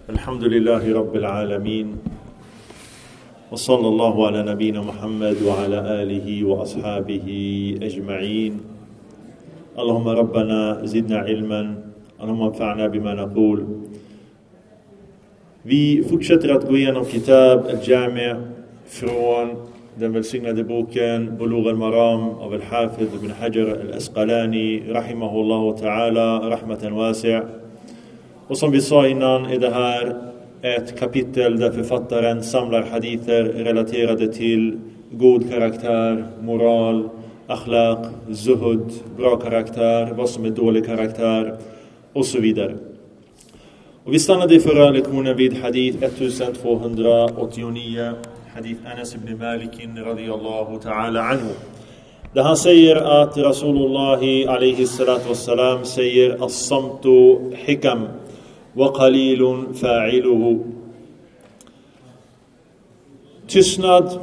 الحمد لله رب العالمين وصلى الله على نبينا محمد وعلى آله وأصحابه أجمعين. اللهم ربنا زدنا علما اللهم انفعنا بما نقول. Vi fortsätter att gå igenom Kitab al-Jami' från den välsignade boken Bulugh al-Maram av al-Hafidh ibn Hajar al-Asqalani rahimahullah ta'ala rahmatan wasi'. Och som vi sa innan är det här ett kapitel där författaren samlar hadither relaterade till god karaktär, moral, akhlaq, zuhud, bra karaktär, vad som är dålig karaktär och så vidare. Och vi stannade i förra lektionen vid hadith 1289, hadith Anas ibn Malik radiyallahu ta'ala anhu. Där han säger att Rasulullah alayhi salatu wassalam säger as-samtu hikam wa qalilun fa'iluhu. Tystnad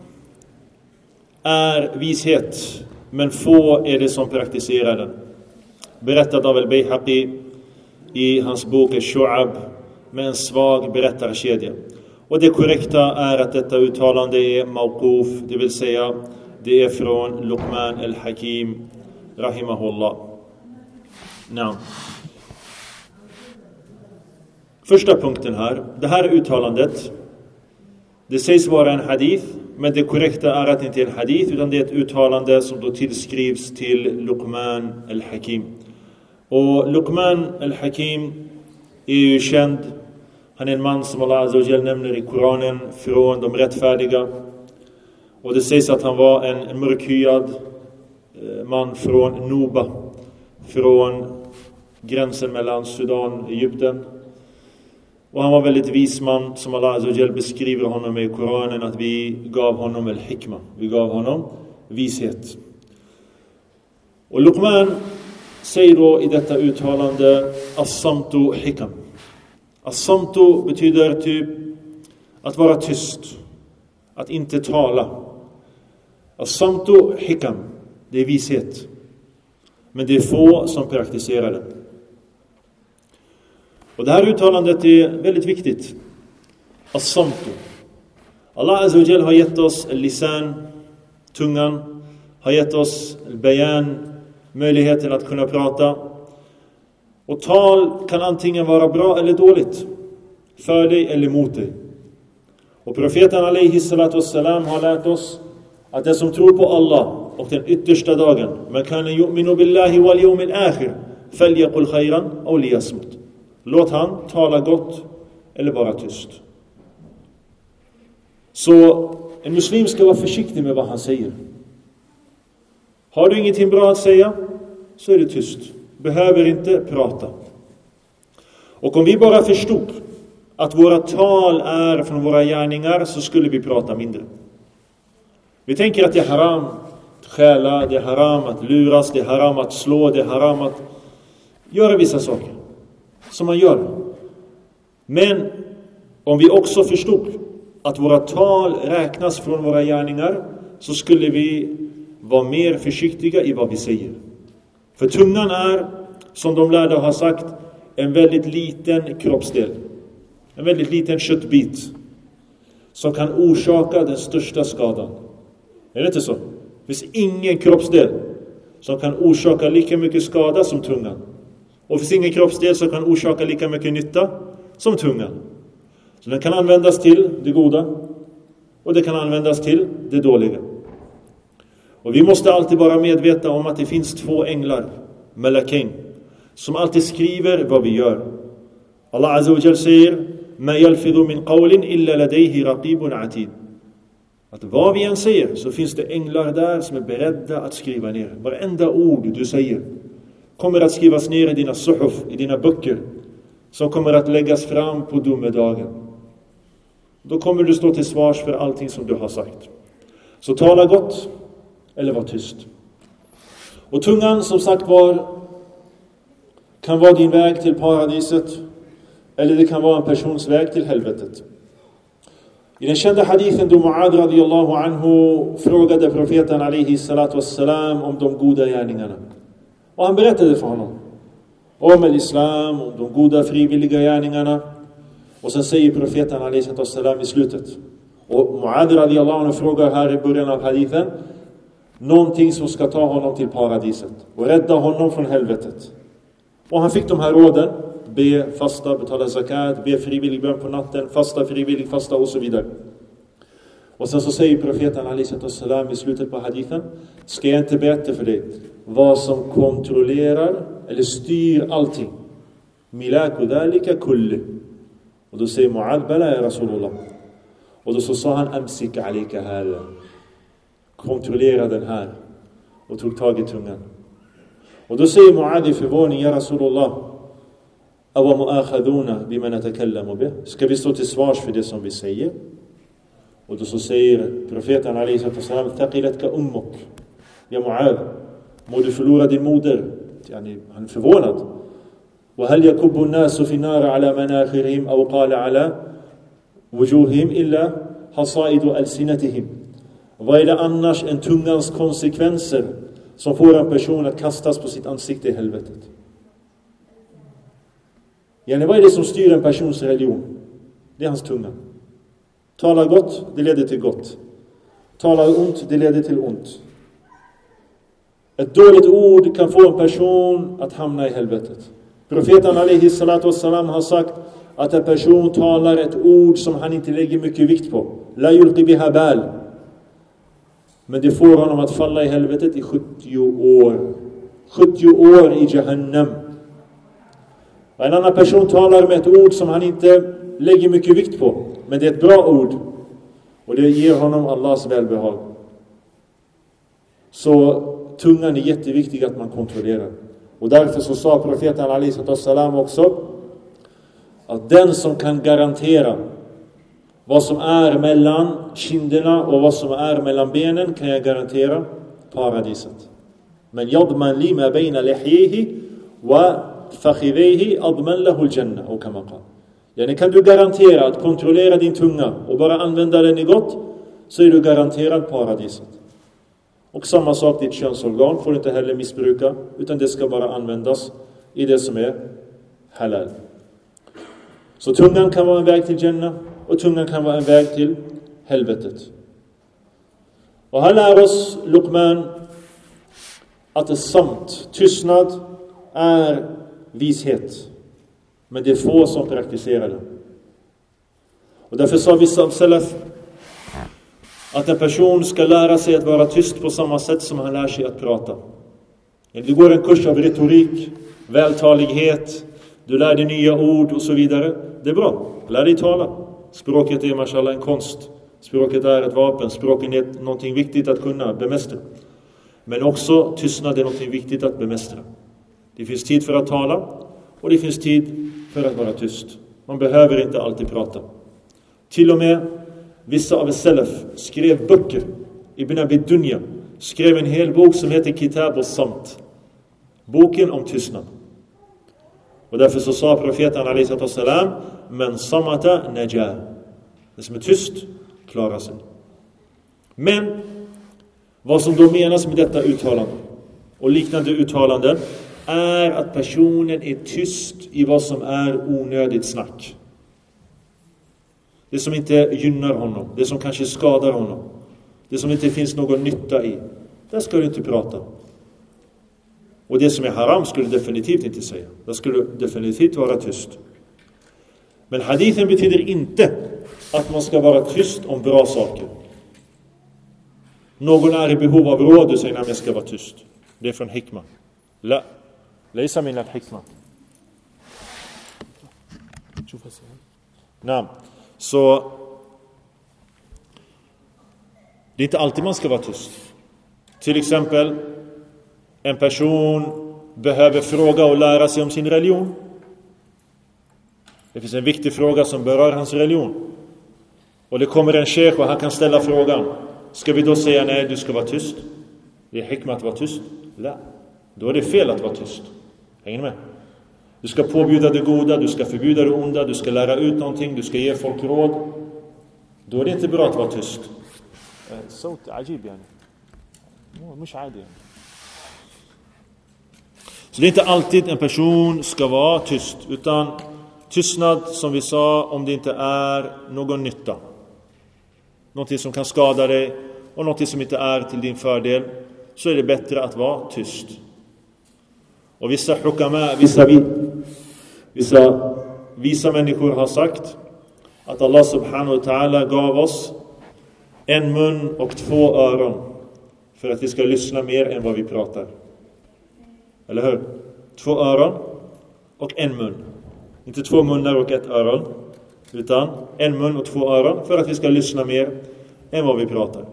är vishet, men få är det som praktiserar den. Berättad av al-Bayhaqi i hans bok al-Shu'ab med en svag berättarkedja. Och det korrekta är att detta uttalande är mawquf, det vill säga det är från Luqman al-Hakim rahimahullah. Första punkten här, det här uttalandet, det sägs vara en hadith, men det korrekta är att det inte är en hadith utan det är ett uttalande som då tillskrivs till Luqman al-Hakim. Och Luqman al-Hakim är ju känd. Han är en man som Allah Azza wa Jal nämner i Koranen från de rättfärdiga. Och det sägs att han var en mörkhyad man från Nuba, från gränsen mellan Sudan och Egypten. Och han var väldigt vis man, som Allah Azza wa Jal beskriver honom i Koranen, att vi gav honom al-hikma, vi gav honom vishet. Och Luqman säger då i detta uttalande as-samtu hikam. As-samtu betyder typ att vara tyst, att inte tala. As-samtu hikam, det är vishet, men det är få som praktiserar det. Och det här uttalandet är väldigt viktigt. As-samtu. Allah Azza wa Jal har gett oss lisan, tungan, har gett oss bayan, möjligheten att kunna prata. Och tal kan antingen vara bra eller dåligt, för dig eller mot dig. Och profeten alayhi salatu wassalam har lärt oss att den som tror på Allah och den yttersta dagen, man kan yu'minu billahi wal yawmil akhir falyaqul khayran aw liyasmut. Låt han tala gott eller vara tyst. Så en muslim ska vara försiktig med vad han säger. Har du ingenting bra att säga, så är det tyst. Behöver inte prata. Och om vi bara förstod att våra tal är från våra gärningar, så skulle vi prata mindre. Vi tänker att det är haram att stjäla, det är haram att luras, det är haram att slå, det är haram att göra vissa saker som man gör. Men om vi också förstod att våra tal räknas från våra gärningar, så skulle vi vara mer försiktiga i vad vi säger. För tungan är, som de lärda har sagt, en väldigt liten kroppsdel. En väldigt liten köttbit som kan orsaka den största skadan. Är det inte så? Det finns ingen kroppsdel som kan orsaka lika mycket skada som tungan. Och det finns ingen kroppsdel som kan orsaka lika mycket nytta som tungan. Så den kan användas till det goda och det kan användas till det dåliga. Och vi måste alltid vara medvetna om att det finns två änglar, Malakain, som alltid skriver vad vi gör. Allah Azza wa Jal säger: "Ma yalfidhu min qawlin illa ladayhi raqibun atid." Att vad vi än säger, så finns det änglar där som är beredda att skriva ner. Varenda ord du säger kommer att skrivas ner i dina suhuf, i dina böcker, som kommer att läggas fram på domedagen. Då kommer du stå till svars för allting som du har sagt. Så tala gott eller var tyst. Och tungan, som sagt var, kan vara din väg till paradiset, eller det kan vara en persons väg till helvetet. I den kända hadithen då Mu'adh radiyallahu anhu frågade profeten alayhi salatu wassalam om de goda gärningarna. Och han berättade för honom om islam, om de goda frivilliga gärningarna. Och sen säger profeten alaihi salam i slutet. Och Muad radiyallahu anhu frågar här i början av hadithen någonting som ska ta honom till paradiset och rädda honom från helvetet. Och han fick de här råden: be, fasta, betala zakat, be frivillig bön på natten, fasta frivillig, fasta och så vidare. Och sen så säger profeten alaihi salam i slutet på hadithen: ska jag inte berätta för dig vad som kontrollerar eller styr allting? Milaku dhalika kulli. Och då säger Muad: bala ya Rasulullah. Och då så sa han: amsik alika hada. Kontrollera den här. Och tog tag i tungan. Och då säger Muad i förvåning: ya Rasulullah, awa mu'akhaduna bima natakallamu bih. Ska vi stå till svars för det som vi säger? Och då så säger profeten alaihi salam: thaqilatka ummuk. Ja Muad, må du förlora din moder. Han är förvånad. وهل يكب الناس في النار على مناخرهم أو قال على وجوههم إلا حصائد ألسنتهم. Vad är det annars än tungans konsekvenser som får en person att kastas på sitt ansikte i helvetet? Vad är det som styr en persons religion? Det är hans tunga. Tala gott, det leder till gott. Tala ont, det leder till ont. Ett dåligt ord kan få en person att hamna i helvetet. Profeten alaihi salatu wassalam har sagt att en person talar ett ord som han inte lägger mycket vikt på. La yulqi biha bal. Men det får honom att falla i helvetet i 70 år. 70 år i Jahannam. En annan person talar med ett ord som han inte lägger mycket vikt på. Men det är ett bra ord. Och det ger honom Allahs välbehag. Så tungan är jätteviktig att man kontrollerar. Och därför så sa profeten alaihi salam också att den som kan garantera vad som är mellan kinderna och vad som är mellan benen kan jag garantera paradiset. Men yadman li ma bayna lihyihi wa fakhidhihi adman lahu al-jannah och kama qala. Kan du garantera att kontrollera din tunga och bara använda den i gott, så är du garanterad paradiset. Och samma sak, ditt könsorgan får du inte heller missbruka, utan det ska bara användas i det som är halal. Så tungan kan vara en väg till Jannah och tungan kan vara en väg till helvetet. Och här lär oss Luqman att det samt, tystnad, är vishet. Men det är få som praktiserar det. Och därför sa vissa av salaf att en person ska lära sig att vara tyst på samma sätt som han lär sig att prata. Du går en kurs av retorik, vältalighet, du lär dig nya ord och så vidare. Det är bra, lär dig tala. Språket är mashallah en konst. Språket är ett vapen, språket är någonting viktigt att kunna bemästra. Men också tystnad är någonting viktigt att bemästra. Det finns tid för att tala och det finns tid för att vara tyst. Man behöver inte alltid prata. Till och med vissa av salaf skrev böcker. Ibn Abi Dunya skrev en hel bok som heter Kitab al-Samt. Boken om tystnad. Och därför så sa profeten alaihi salam: men samata najah. Det som är tyst klarar sig. Men vad som då menas med detta uttalande och liknande uttalanden är att personen är tyst i vad som är onödigt snack. Det som inte gynnar honom, det som kanske skadar honom, det som inte finns någon nytta i, där ska du inte prata. Och det som är haram skulle du definitivt inte säga. Där skulle du definitivt vara tyst. Men hadithen betyder inte att man ska vara tyst om bra saker. Någon är i behov av råd, du säger att jag ska vara tyst. Det är från hikma. La, lejsa min al-hikma. Nej. Så det är inte alltid man ska vara tyst. Till exempel en person behöver fråga och lära sig om sin religion. Det finns en viktig fråga som berör hans religion. Och det kommer en sheikh och han kan ställa frågan. Ska vi då säga nej, du ska vara tyst? Det är hikmat att vara tyst. La. Då är det fel att vara tyst. Hänger ni med? Du ska påbjuda det goda, du ska förbjuda det onda, du ska lära ut någonting, du ska ge folk råd. Då är det inte bra att vara tyst. صوت عجيب يعني. مش عادي يعني. Så det är inte alltid en person ska vara tyst, utan Tystnad, som vi sa, om det inte är någon nytta. Någonting som kan skada dig och någonting som inte är till din fördel, så är det bättre att vara tyst. Och vissa människor har sagt att Allah subhanahu wa ta'ala gav oss en mun och 2 öron för att vi ska lyssna mer än vad vi pratar. Eller hur? 2 öron och en mun. Inte 2 munnar och 1 öron, utan en mun och 2 öron för att vi ska lyssna mer än vad vi pratar.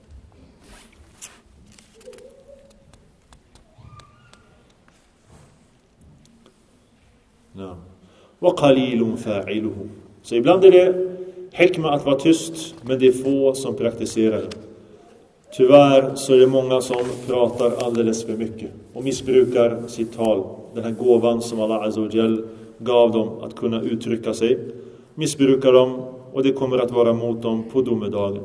وَقَلِيلٌ فَاعِلُهُ. Så ibland är det hikma att vara tyst, men det är få som praktiserar det. Tyvärr så är det många som pratar alldeles för mycket och missbrukar sitt tal. Den här gåvan som Allah Azza wa Jal gav dem att kunna uttrycka sig, missbrukar dem, och det kommer att vara mot dem på domedagen.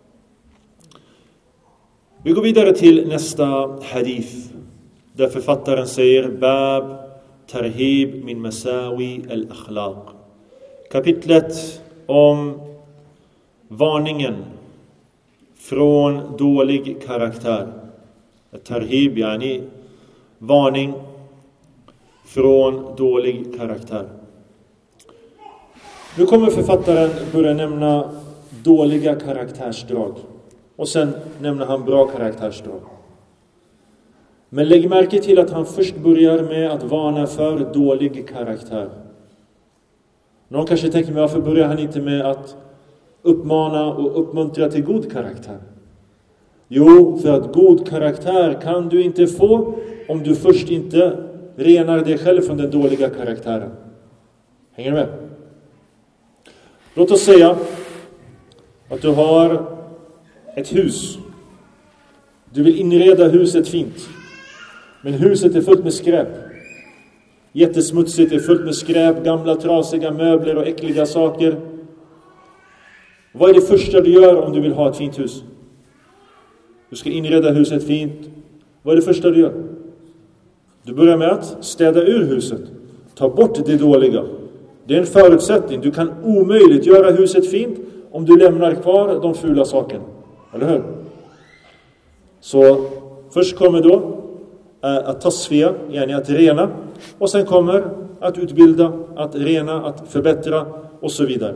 Vi går vidare till nästa hadith, där författaren säger Bab Tarhib min masawi al-akhlaq. Kapitlet om varningen från dålig karaktär. Tarhib yani varning från dålig karaktär. Nu kommer författaren börja nämna dåliga karaktärsdrag, och sen nämner han bra karaktärsdrag. Men lägg märke till att han först börjar med att varna för dålig karaktär. Någon kanske tänker, men varför börjar han inte med att uppmana och uppmuntra till god karaktär? Jo, för att god karaktär kan du inte få om du först inte renar dig själv från den dåliga karaktären. Hänger du med? Låt oss säga att du har ett hus. Du vill inreda huset fint. Men huset är fullt med skräp. Jättesmutsigt, är fullt med skräp, gamla trasiga möbler och äckliga saker. Vad är det första du gör om du vill ha ett fint hus? Du ska inreda huset fint. Vad är det första du gör? Du börjar med att städa ur huset. Ta bort det dåliga. Det är en förutsättning. Du kan omöjligt göra huset fint om du lämnar kvar de fula sakerna. Eller hur? Så först kommer då att tasfia, yani att rena. Och sen kommer att utbilda, att rena, att förbättra och så vidare.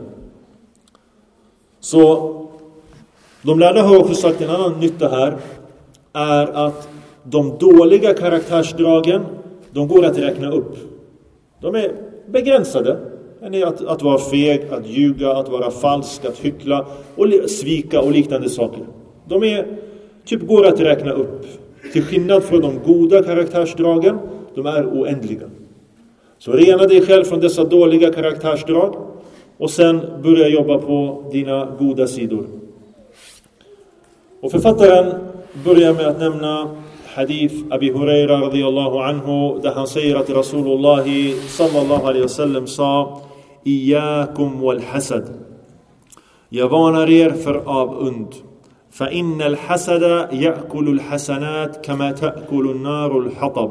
Så de lärda har också sagt en annan nytta här, är att de dåliga karaktärsdragen, de går att räkna upp. De är begränsade. Att vara feg, att ljuga, att vara falsk, att hyckla och svika och liknande saker. De är går att räkna upp. Till skillnad från de goda karaktärsdragen, de är oändliga. Så rena dig själv från dessa dåliga karaktärsdrag och sen börja jobba på dina goda sidor. Och författaren börjar med att nämna hadith Abi Huraira radiyallahu anhu, där han säger att Rasulullah sallallahu alaihi wasallam sa: Iyakum wal hasad. Jag varnar er för avund. Fa innal hasada ya'kulu al hasanat kama ta'kulu an-nar al hatab.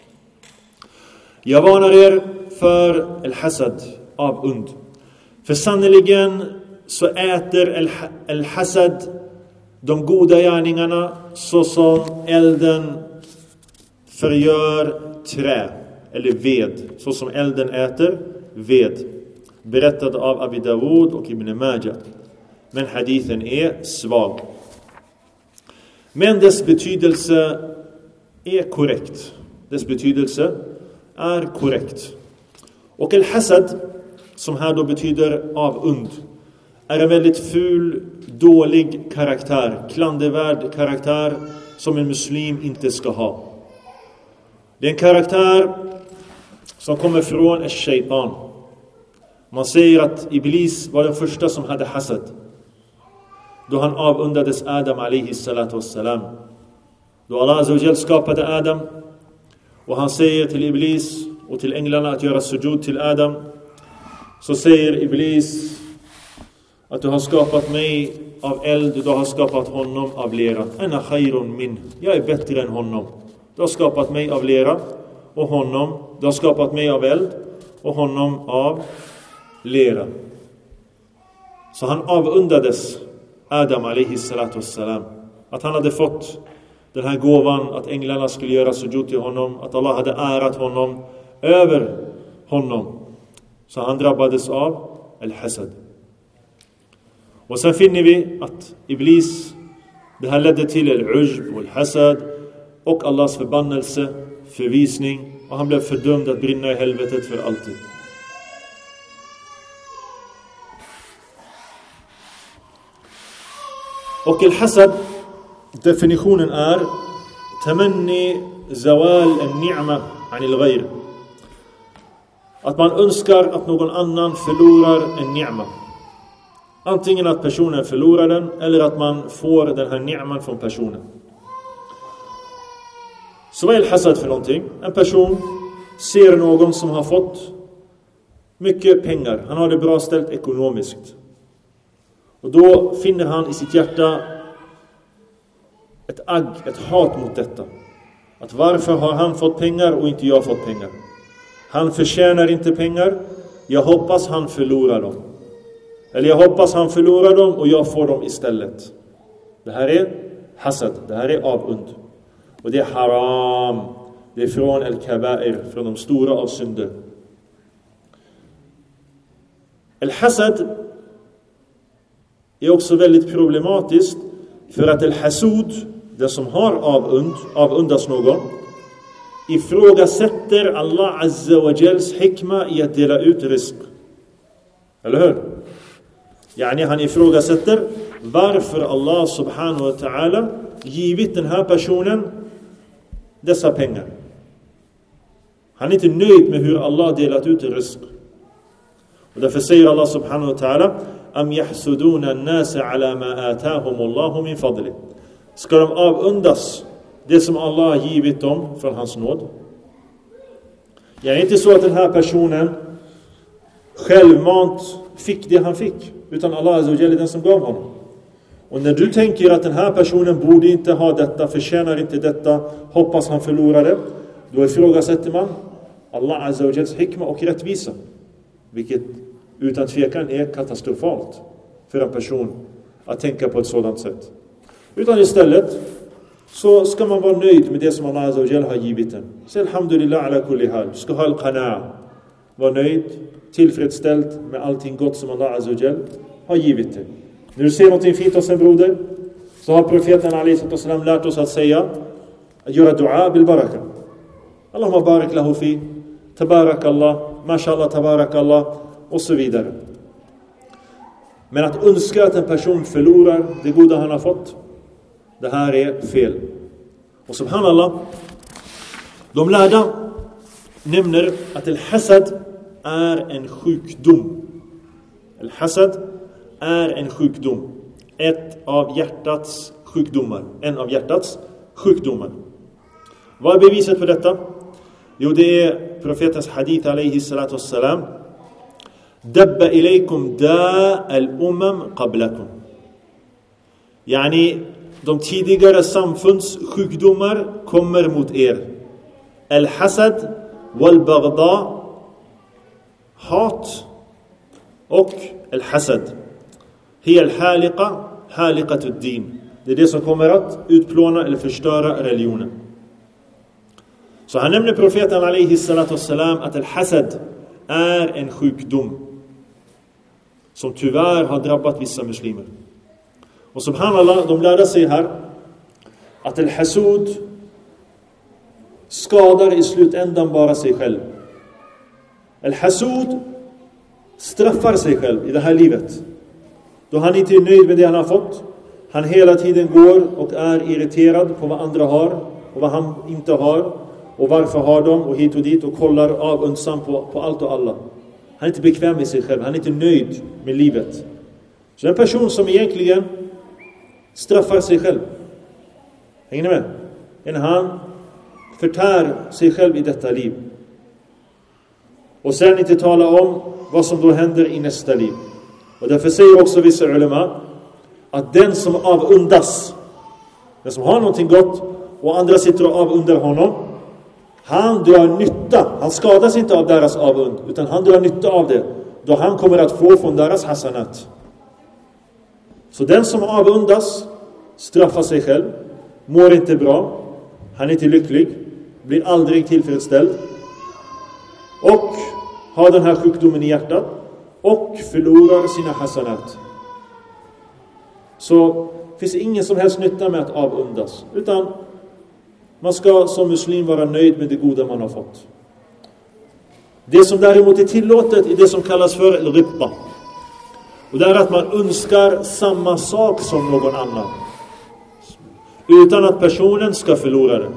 Jag varnar er för al hasad, avund. För sannoliken så äter al hasad de goda gärningarna så som elden förgör trä eller ved, så som elden äter ved. Berättad av Abi Dawud och Ibn Majah. Men hadithen är svag. Men dess betydelse är korrekt. Dess betydelse är korrekt. Och al-hasad, som här då betyder avund, är en väldigt ful, dålig karaktär, klandervärd karaktär som en muslim inte ska ha. Det är en karaktär som kommer från shaitan. Man säger att Iblis var den första som hade hasad, då han avundades Adam alaihi salatu wassalam. Då Allah Azza wa Jal skapade Adam och han säger till Iblis och till änglarna att göra sujud till Adam, så säger Iblis att du har skapat mig av eld, du har skapat honom av lera. Ana khayrun min. Jag är bättre än honom. Du har skapat mig av lera och honom, du har skapat mig av eld och honom av lera. Så han avundades Adam alaihi salatu wassalam, att han hade fått den här gåvan, att änglarna skulle göra sujud till honom, att Allah hade ärat honom över honom. Så han drabbades av al-hasad. Och sen finner vi att Iblis, det här ledde till al-ujb och al-hasad och Allahs förbannelse, förvisning, och han blev fördömd att brinna i helvetet för alltid. Och al-hasad, definitionen är tamanni zawal an-ni'ma anil ghayr. Att man önskar att någon annan förlorar en ni'ma. Antingen att personen förlorar den eller att man får den här ni'man från personen. Så vad är al-hasad för någonting? En person ser någon som har fått mycket pengar. Han har det bra ställt ekonomiskt. Och då finner han i sitt hjärta ett hat mot detta. Att varför har han fått pengar och inte jag fått pengar? Han förtjänar inte pengar. Jag hoppas han förlorar dem. Eller jag hoppas han förlorar dem och jag får dem istället. Det här är hasad. Det här är avund. Och det är haram. Det är från al-kabair, från de stora av synder. Al-hasad är också väldigt problematiskt, för att al-hasud, den som har avundas någon, ifrågasätter Allah Azza wa Jals hikma i att dela ut risk. Eller hur? Yani han ifrågasätter varför Allah subhanahu wa ta'ala givit den här personen dessa pengar. Han är inte nöjd med hur Allah delat ut risk. Och därför säger Allah subhanahu wa ta'ala: am yahsuduna an-nasa ala ma atahum Allahu min fadli. Ska de avundas det som Allah har givit dem från hans nåd? Det är inte så att den här personen självmant fick det han fick, utan Allah Azza wa Jalla är den som gav honom. Och när du tänker att den här personen borde inte ha detta, förtjänar inte detta, hoppas han förlorar det, då ifrågasätter man Allah Azza wa Jallas hikma och rättvisa, vilket utan tvekan är katastrofalt för en person att tänka på ett sådant sätt. Utan istället så ska man vara nöjd med det som Allah Azza wa Jalla har givit en. Så alhamdulillah ala kulli hal. Du ska ha al-qana'a. Var nöjd, tillfredsställd med allting gott som Allah Azza wa Jalla har givit dig. När du ser någonting fint hos en broder, så har profeten alaihi sallam lärt oss att säga, att göra dua bil baraka. Allahumma barik lahu fi, tabarakallah, mashallah, tabarakallah och så vidare. Men att önska att en person förlorar det goda han har fått, det här är fel. Och subhanallah, de lärda nämner att al-hasad är en sjukdom. Al-hasad är en sjukdom. En av hjärtats sjukdomar. Vad är beviset för detta? Jo, det är profetens hadith alaihi salatu wassalam: dabba ilaykum da al-umam qablakum. Yani de tidigare samfunds sjukdomar kommer mot er. Al-hasad wal-baghdha, hat, och al-hasad hiya al-haliqa, haliqatud din. Det är det som kommer att utplåna eller förstöra religionen. Så han nämner profeten alaihi salatu wassalam att al-hasad är en sjukdom som tyvärr har drabbat vissa muslimer. Och subhanallah, de lärde sig här att al-hasud skadar i slutändan bara sig själv. Al-hasud straffar sig själv i det här livet. Då han inte är nöjd med det han har fått. Han hela tiden går och är irriterad på vad andra har och vad han inte har. Och varför har de och hit och dit, och kollar avundsam på allt och alla. Han är inte bekväm med sig själv. Han är inte nöjd med livet. Så en person som egentligen straffar sig själv. Hänger ni med? Han förtär sig själv i detta liv. Och sen inte tala om vad som då händer i nästa liv. Och därför säger också vissa ulema att den som avundas, den som har någonting gott och andra sitter och avundar honom, han drar nytta. Han skadas inte av deras avund, utan han drar nytta av det. då han kommer att få från deras hasanat. Så den som avundas straffar sig själv, mår inte bra, han är inte lycklig, blir aldrig tillfredsställd och har den här sjukdomen i hjärtat och förlorar sina hasanat. Så finns det ingen som helst nytta med att avundas, utan man ska som muslim vara nöjd med det goda man har fått. Det som däremot är tillåtet är det som kallas för al-ghibta. Och det är att man önskar samma sak som någon annan, utan att personen ska förlora det.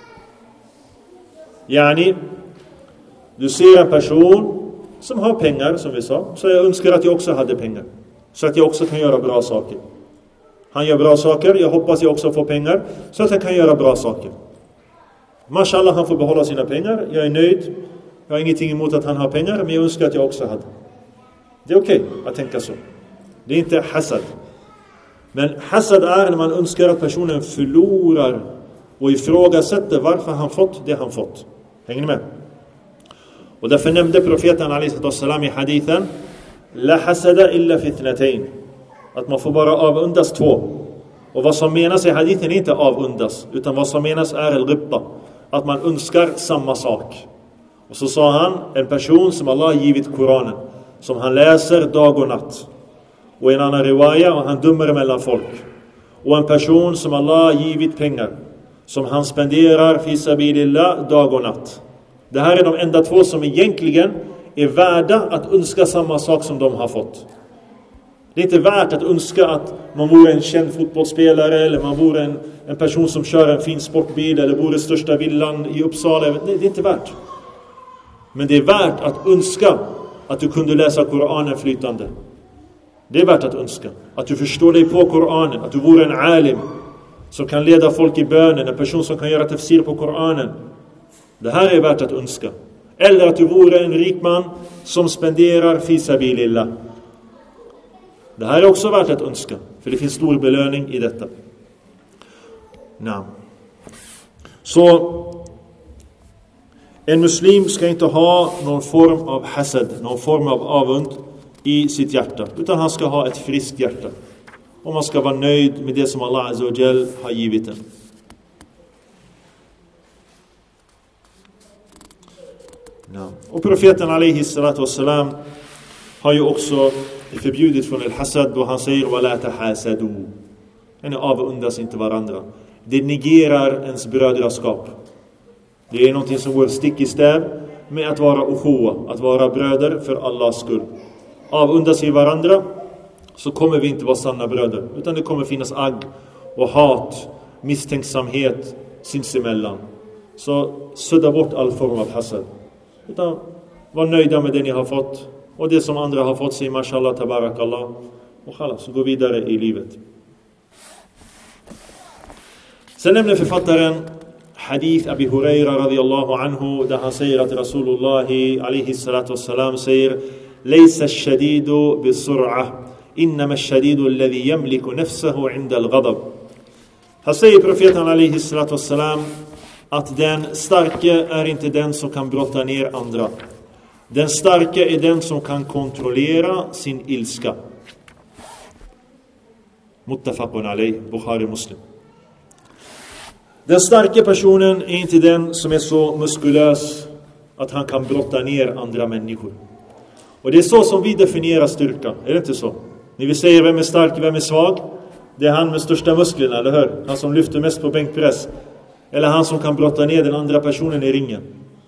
Yani, du ser en person som har pengar, som vi sa, så jag önskar att jag också hade pengar, så att jag också kan göra bra saker. Han gör bra saker, jag hoppas jag också får pengar, så att jag kan göra bra saker. Mashallah, han får behålla sina pengar, jag är nöjd, jag har ingenting emot att han har pengar, men jag önskar att jag också hade. Det är okej att tänka så. Det är inte hasad. Men hasad är när man önskar att personen förlorar och ifrågasätter varför han fått det han fått. Hänger ni med? Och därför nämnde profeten ﷺ i hadithen La hasada illa fitnatain, att man får bara avundas två. Och vad som menas i hadithen är inte avundas, utan vad som menas är al-ghibta, att man önskar samma sak. Och så sa han, en person som Allah givit Koranen, som han läser dag och natt, och en annan riwaya, och han dömer mellan folk. Och en person som Allah givit pengar, som han spenderar fi sabilillah dag och natt. Det här är de enda två som egentligen är värda att önska samma sak som de har fått. Det är inte värt att önska att man vore en känd fotbollsspelare, eller man vore en person som kör en fin sportbil, eller bor i största villan i Uppsala. Det är inte värt. Men det är värt att önska att du kunde läsa Koranen flytande. Det är värt att önska. Att du förstår dig på Koranen. Att du vore en alim som kan leda folk i bönen. En person som kan göra tafsir på Koranen. Det här är värt att önska. Eller att du vore en rik man som spenderar fi sabilillah. Det här är också värt att önska. För det finns stor belöning i detta. Så en muslim ska inte ha någon form av hasad, någon form av avund i sitt hjärta, utan han ska ha ett friskt hjärta. Och man ska vara nöjd med det som Allah Azza wa Jal har givit en. Och profeten alaihi salatu wassalam har ju också förbjudit från al-hasad, då han säger wala tahasadu. Ni avundas inte varandra. Det negerar ens brödraskap. Det är någonting som går stick i stäv med att vara ukhuwa, att vara bröder för Allahs skull. Avundas i varandra, så kommer vi inte vara sanna bröder, utan det kommer finnas agg och hat, misstänksamhet sinsemellan. Så sudda bort all form av hasad. Utan var nöjda med det ni har fått, och det som andra har fått, säg mashallah, tabarakallah, och khalas, så gå vidare i livet. Sen nämner författaren hadith Abi Huraira radiyallahu anhu, där han säger att Rasulullah alaihi salatu wassalam säger Laysa ash-shadidu bis-sur'ah, innama ash-shadidu alladhi yamliku nafsahu 'inda al-ghadab. Han säger profeten alaihi salatu wassalam att den starke är inte den som kan brotta ner andra. Den starke är den som kan kontrollera sin ilska. Muttafaqun alayh, Bukhari Muslim. Den starka personen är inte den som är så muskulös att han kan brotta ner andra människor. Och det är så som vi definierar styrka, är det inte så? När vi säger vem är stark, vem är svag, det är han med största musklerna, eller hur? Han som lyfter mest på bänkpress. Eller han som kan brotta ner den andra personen i ringen.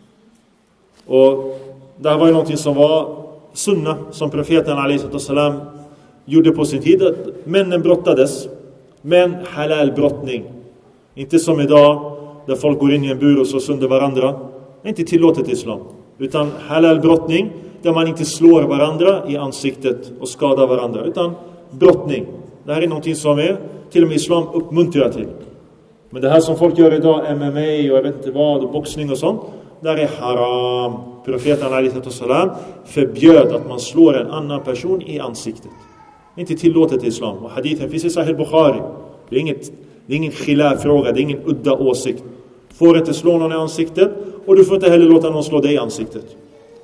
Och det här var ju någonting som var sunna, som profeten alaihissalam gjorde på sin tid, att männen brottades, men halal brottning. Inte som idag, där folk går in i en bur och så sönder varandra. Det är inte tillåtet i islam. Utan halal brottning, där man inte slår varandra i ansiktet och skadar varandra, utan brottning. Det här är någonting som är till och med islam uppmuntrar till. Men det här som folk gör idag, MMA och jag vet inte vad, och boxning och sånt, där är haram. Profeten alaihissalam förbjöd att man slår en annan person i ansiktet. Det är inte tillåtet i islam. Och hadithen finns i Sahih Bukhari. Det är ingen khilaf-fråga, det är ingen udda åsikt. Får inte slå någon i ansiktet, och du får inte heller låta någon slå dig i ansiktet.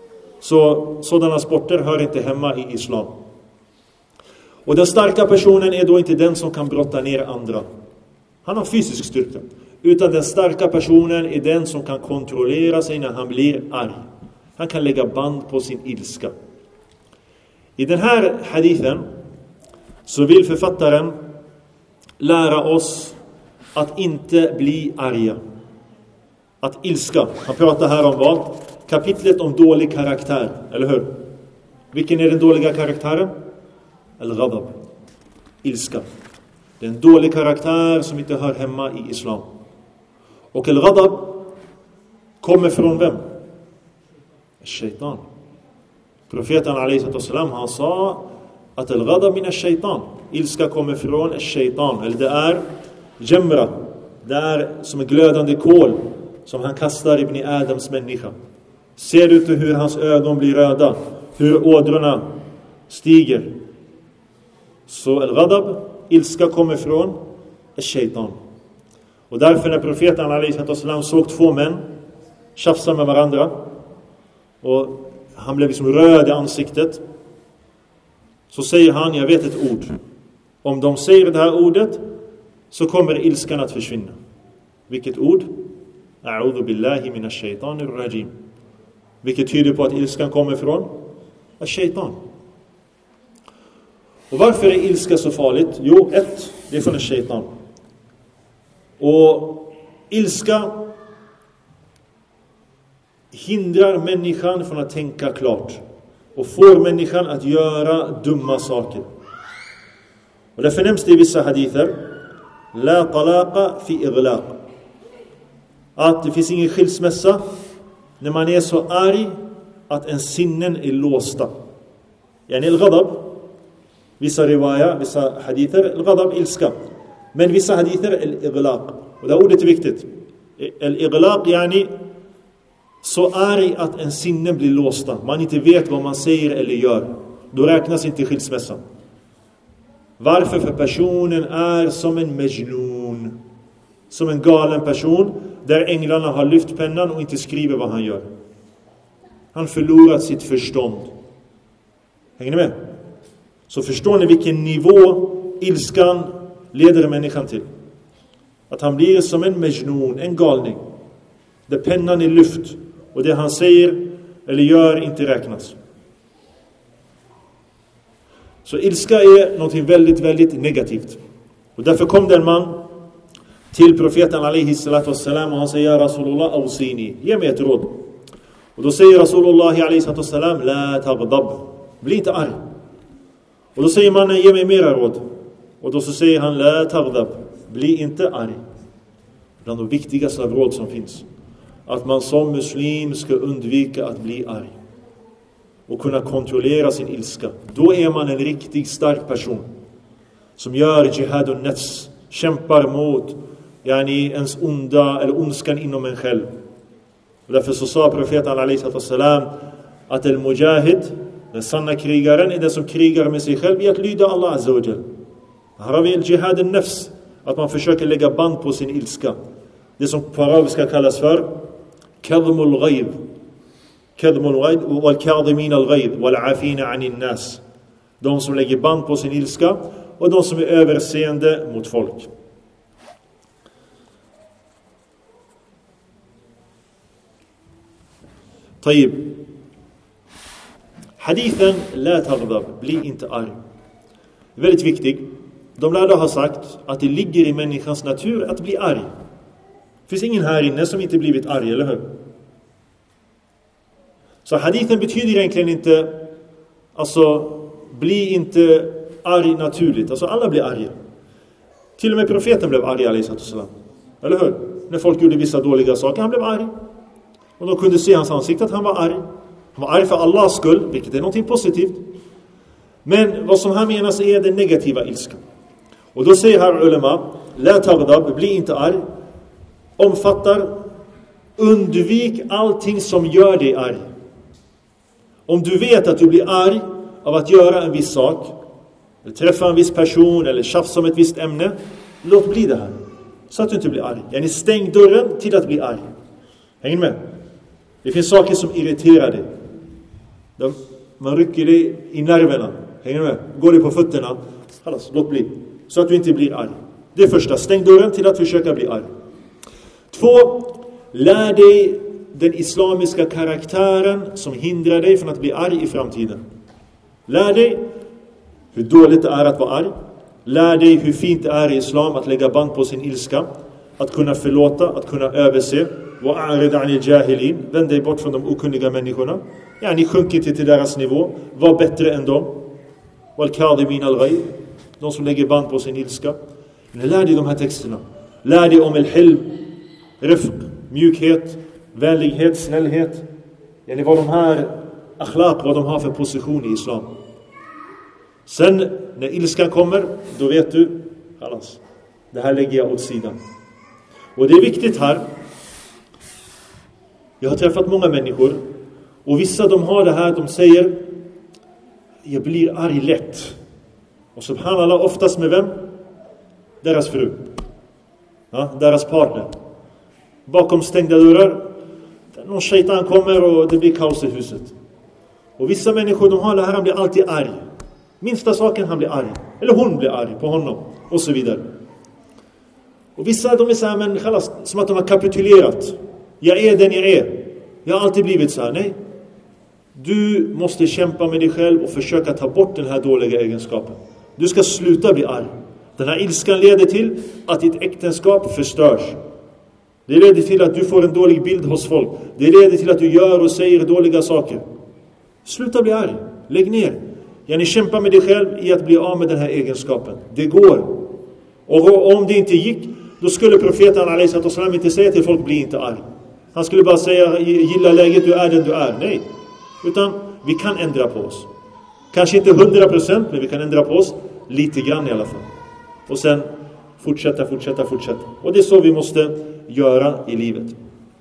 Så sådana sporter hör inte hemma i islam. Och den starka personen är då inte den som kan brotta ner andra. Han har fysisk styrka. Utan den starka personen är den som kan kontrollera sig när han blir arg. Han kan lägga band på sin ilska. I den här hadithen så vill författaren lära oss att inte bli arga. Att ilska. Han pratar här om vad? Kapitlet om dålig karaktär, eller hur? Vilken är den dåliga karaktären? Al-ghadab. Ilska. Det är en dålig karaktär som inte hör hemma i islam. Och al-ghadab kommer från vem? Shaitan. Profeten alaihissalam, han sa att al-ghadab min shaitan. Ilska kommer från shaitan. Eller det är jamra. Det är som en glödande kol som han kastar ibn Adams människa. Ser du inte hur hans ögon blir röda? Hur ådrorna stiger? Så al-ghadab, ilska, kommer från shaitan. Och därför när profeten alaihissalam såg två män tjafsa med varandra och han blev liksom röd i ansiktet, så säger han, jag vet ett ord. Om de säger det här ordet så kommer ilskan att försvinna. Vilket ord? A'udhu billahi minash shaitanir rajim. Vilket tyder på att ilskan kommer från shaitan. Och varför är ilska så farligt? Jo, det är från shaitan. Och ilska hindrar människan från att tänka klart och får människan att göra dumma saker. Och därför nämns det i vissa hadither la talaqa fi ighlaq, att det finns ingen skilsmässa när man är så arg att ens sinnen är låsta. Yani al-ghadab, vissa riwaya, vissa hadither, al-ghadab, ilska. Men vissa hadither, al-ighlaq. Och det här ordet är viktigt. Al-ighlaq, yani så arg att en sinne blir låsta. Man inte vet vad man säger eller gör. Då räknas inte skilsmässan. Varför? För personen är som en majnun. Som en galen person där änglarna har lyft pennan och inte skriver vad han gör. Han förlorat sitt förstånd. Hänger ni med? Så förstår ni vilken nivå ilskan leder människan till? Att han blir som en majnun, en galning. Där pennan är lyft och det han säger eller gör inte räknas. Så ilska är något väldigt, väldigt negativt. Och därför kom det en man till profeten alaihissalam och han säger, Rasulullah awsini, ge mig ett råd. Och då säger Rasulullah alaihissalam, la taghdab, bli inte arg. Och då säger mannen, ge mig mera råd. Och då så säger han, la taghdab, bli inte arg. Bland de viktigaste av råd som finns. Att man som muslim ska undvika att bli arg. Och kunna kontrollera sin ilska. Då är man en riktigt stark person. Som gör jihad och nafs. Kämpar mot ens onda eller ondskan inom en själv. Och därför så sa profeten alaihissalam att al-mujahid, den sanna krigaren, är den som krigar med sig själv i att lyda Allah azza wa jal. Här har vi jihad och nafs. Att man försöker lägga band på sin ilska. Det som på arabiska kallas för kadhmul ghaib. Kadhmul ghaib wal kadhimin al ghaib wal afina anin nas. De som lägger band på sin ilska och de som är överseende mot folk. طيب. Hadithen la taghdab, bli inte arg. Väldigt viktig. De lärda har sagt att det ligger i människans natur att bli arg. Det finns ingen här inne som inte blivit arg, eller hur? Så hadithen betyder egentligen inte, alltså, bli inte arg naturligt. Alltså alla blir arga. Till och med profeten blev arg, alaihissalam. Eller hur? När folk gjorde vissa dåliga saker, han blev arg. Och de kunde se hans ansikte att han var arg. Han var arg för Allahs skull, vilket är någonting positivt. Men vad som här menas är den negativa ilskan. Och då säger här ulema, la taghdab, bli inte arg, omfattar undvik allting som gör dig arg. Om du vet att du blir arg av att göra en viss sak, eller träffa en viss person, eller tjafsa om ett visst ämne, låt bli det här. Så att du inte blir arg. Yani stäng dörren till att bli arg. Hänger med? Det finns saker som irriterar dig. Man rycker dig i nerverna. Hänger du med? Går dig på fötterna. Hallas, låt bli. Så att du inte blir arg. Det första. Stäng dörren till att försöka bli arg. 2. Lär dig den islamiska karaktären som hindrar dig från att bli arg i framtiden. Lär dig hur dåligt det är att vara arg. Lär dig hur fint det är i islam att lägga band på sin ilska. Att kunna förlåta, att kunna överse. Vänd dig bort från de okunniga människorna. Ni sjunker inte till deras nivå. Var bättre än dem. De som lägger band på sin ilska. Lär dig de här texterna. Lär dig om al-hilm, rifq, mjukhet, vänlighet, snällhet. Vad de här akhlaq, vad de har för position i islam. Sen när ilskan kommer, då vet du, hallas, det här lägger jag åt sidan. Och det är viktigt här. Jag har träffat många människor och vissa de har det här, de säger jag blir arg lätt. Och subhanallah, oftast med vem? Deras fru. Deras partner. Bakom stängda dörrar. Någon shaitan kommer och det blir kaos i huset. Och vissa människor de har det här, han blir alltid arg. Minsta saken han blir arg. Eller hon blir arg på honom. Och så vidare. Och vissa de är så här, men kallas, som att de har kapitulerat. Jag är den jag är. Jag har alltid blivit så här. Nej. Du måste kämpa med dig själv och försöka ta bort den här dåliga egenskapen. Du ska sluta bli arg. Den här ilskan leder till att ditt äktenskap förstörs. Det leder till att du får en dålig bild hos folk. Det leder till att du gör och säger dåliga saker. Sluta bli arg. Lägg ner. Ni kämpar med dig själv i att bli av med den här egenskapen. Det går. Och om det inte gick, då skulle profeten a.s. inte säga till folk, bli inte arg. Han skulle bara säga, gilla läget, du är den du är. Nej. Utan vi kan ändra på oss. Kanske inte 100%, men vi kan ändra på oss lite grann i alla fall. Och sen fortsätta. Och det är så vi måste göra i livet.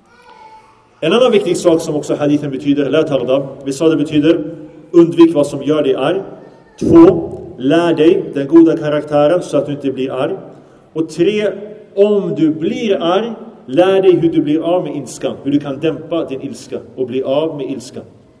En annan viktig sak som också hadithen betyder, la taghdab. Vi sa det betyder, undvik vad som gör dig arg. 2. Lär dig den goda karaktären så att du inte blir arg. Och 3. Om du blir arg, lär dig hur du blir av med ilskan. Hur du kan dämpa din ilska och bli av med ilskan.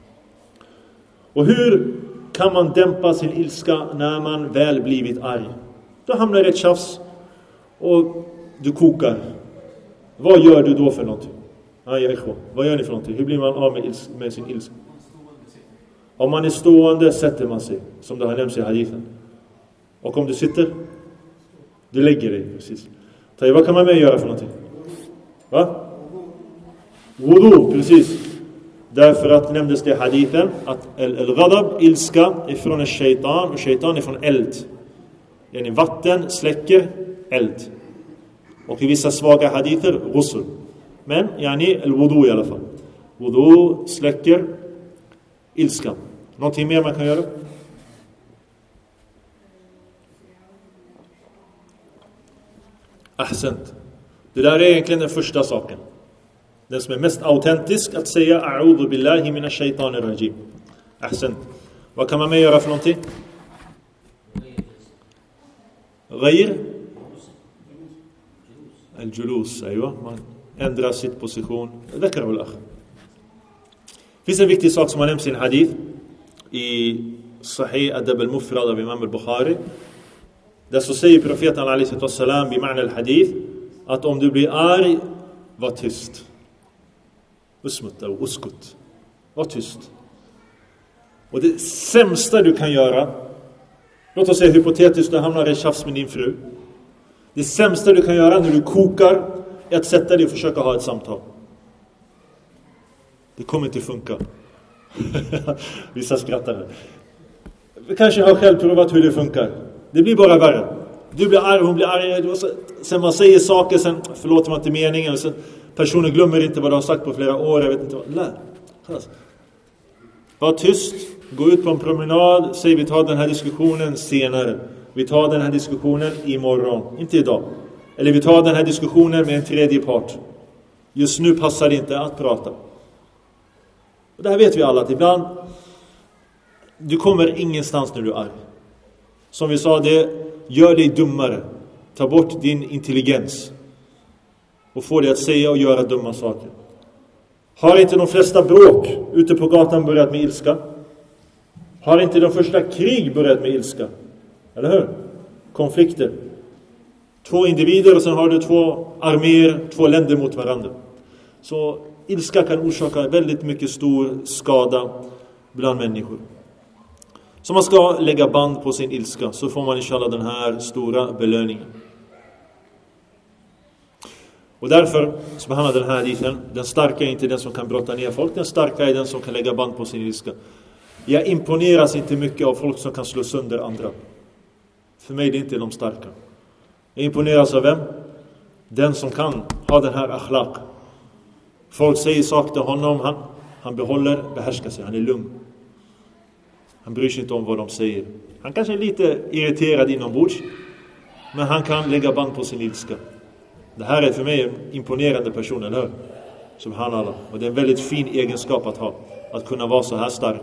Och hur kan man dämpa sin ilska när man väl blivit arg? Då hamnar det ett tjafs och du kokar. Vad gör du då för någonting? Vad gör ni för någonting? Hur blir man av med sin ilska? Om man är stående sätter man sig, som det har nämnts i hadithen. Och om du sitter, du lägger dig. Precis. Vad kan man med göra för någonting? Va? Wudu, precis. Därför att nämndes det i hadithen att al-ghadab, ilska, är från en shaitan och shaitan är från eld. Vatten släcker eld. Och i vissa svaga hadither, ghusl. Men, al-wudu i alla fall. Wudu släcker ilskan. Någonting mer man kan göra? Ahsant. Det där är egentligen den första saken. Den som är mest autentisk att säga a'udhu billahi minash shaitanir rajim. Ahsant. Vad kan man med göra för någonting? Ghayr al-julus, man ändrar sitt position. Det finns en viktig sak som har nämnts i en hadith i Sahih Adab al-Mufrad av Imam al-Bukhari. Där så säger profeten a.s. bima'na al-hadith att om du blir arg, var tyst. Usmut och uskut. Var tyst. Och det sämsta du kan göra, låt oss säga hypotetiskt, du hamnar i tjafs med din fru. Det sämsta du kan göra när du kokar är att sätta dig och försöka ha ett samtal. Det kommer inte funka. Vissa skrattar. Vi kanske har själv provat hur det funkar. Det blir bara värre. Du blir arg, hon blir arg. Sen man säger saker, sen förlåter man inte meningen. Och sen personen glömmer inte vad du har sagt på flera år. Jag vet inte vad. Lär. Var tyst. Gå ut på en promenad. Säg vi tar den här diskussionen senare. Vi tar den här diskussionen imorgon. Inte idag. Eller vi tar den här diskussionen med en tredje part. Just nu passar det inte att prata. Och det här vet vi alla att ibland du kommer ingenstans när du är arg. Som vi sa, det gör dig dummare. Ta bort din intelligens. Och få dig att säga och göra dumma saker. Har inte de flesta bråk ute på gatan börjat med ilska? Har inte de första krig börjat med ilska? Eller hur? Konflikter. 2 individer och sen har du 2 arméer, 2 länder mot varandra. Så ilska kan orsaka väldigt mycket stor skada bland människor. Så man ska lägga band på sin ilska, så får man inshallah den här stora belöningen. Och därför så behandlar den här hadithen, den starka är inte den som kan brotta ner folk, den starka är den som kan lägga band på sin ilska. Jag imponeras inte mycket av folk som kan slå sönder andra. För mig är det inte de starka. Jag imponeras av vem? Den som kan ha den här akhlaq. Folk säger saker till honom, han behärskar sig, han är lugn. Han bryr sig inte om vad de säger. Han kanske är lite irriterad inombords, men han kan lägga band på sin ilska. Det här är för mig en imponerande person, eller hur? Subhanallah. Och det är en väldigt fin egenskap att ha, att kunna vara så här stark.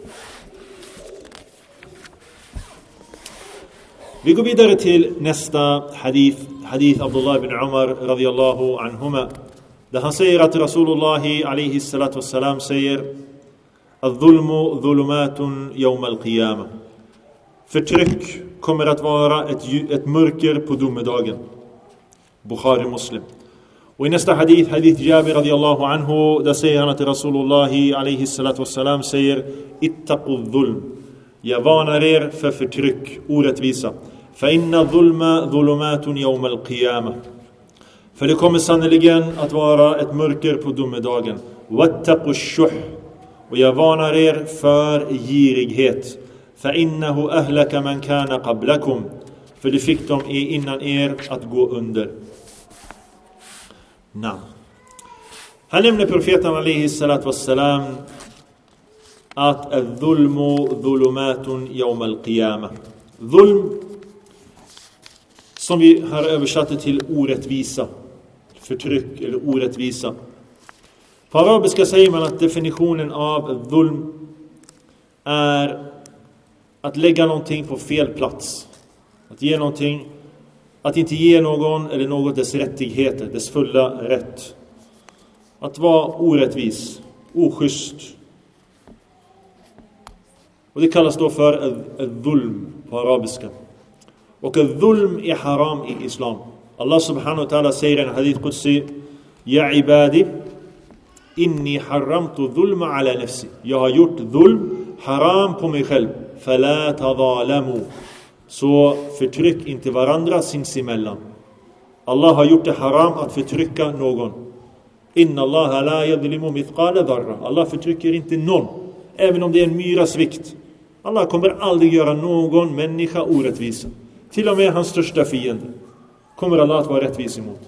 Vi går vidare till nästa hadith. Hadith Abdullah ibn Umar radiyallahu anhuma. Där han säger att Rasulullah alayhi salatu wassalam säger: Al-dhulmu dhulumatun yawm al-qiyamah. Förtryck kommer att vara ett mörker på domedagen. Bukhari Muslim. Och i nästa hadith, hadith Jabir radiyallahu anhu, där säger han att Rasulullah alayhi salatu wassalam säger: Ittaqu dhulm. Jag varnar er för förtryck, orättvisa. Fa inna dhulma dhulumatun yawm al-qiyamah. För det kommer sannoliken att vara ett mörker på domedagen. Wattaqu shuh. Och jag varnar er för girighet. Fa innahu ahlaka man kana qablakum. För det fick de innan er att gå under. Han nämner profeten alayhi salatu wassalam att al-dhulmu dhulumatun yawm al-qiyamah. Dhulm, som vi har översatt till orättvisa, förtryck eller orättvisa. På arabiska säger man att definitionen av dhulm är att lägga någonting på fel plats. Att ge någonting, att inte ge någon eller något dess rättigheter, dess fulla rätt. Att vara orättvis, oschysst. Och det kallas då för al-dhulm på arabiska. Och al-dhulm är haram i islam. Allah subhanahu wa ta'ala säger i en hadith qudsi: Ja ibadi, inni haramtu dhulma ala nafsi. Jag har gjort dhulm haram på mig själv. Fala tadalamu. Så förtryck inte varandra sinsemellan. Allah har gjort det haram att förtrycka någon. Inna Allah la yadlimu mithqala dharra. Allah förtrycker inte någon, även om det är en myras vikt. Allah kommer aldrig göra någon människa orättvisa. Till och med hans största fiende kommer Allah att vara rättvis emot.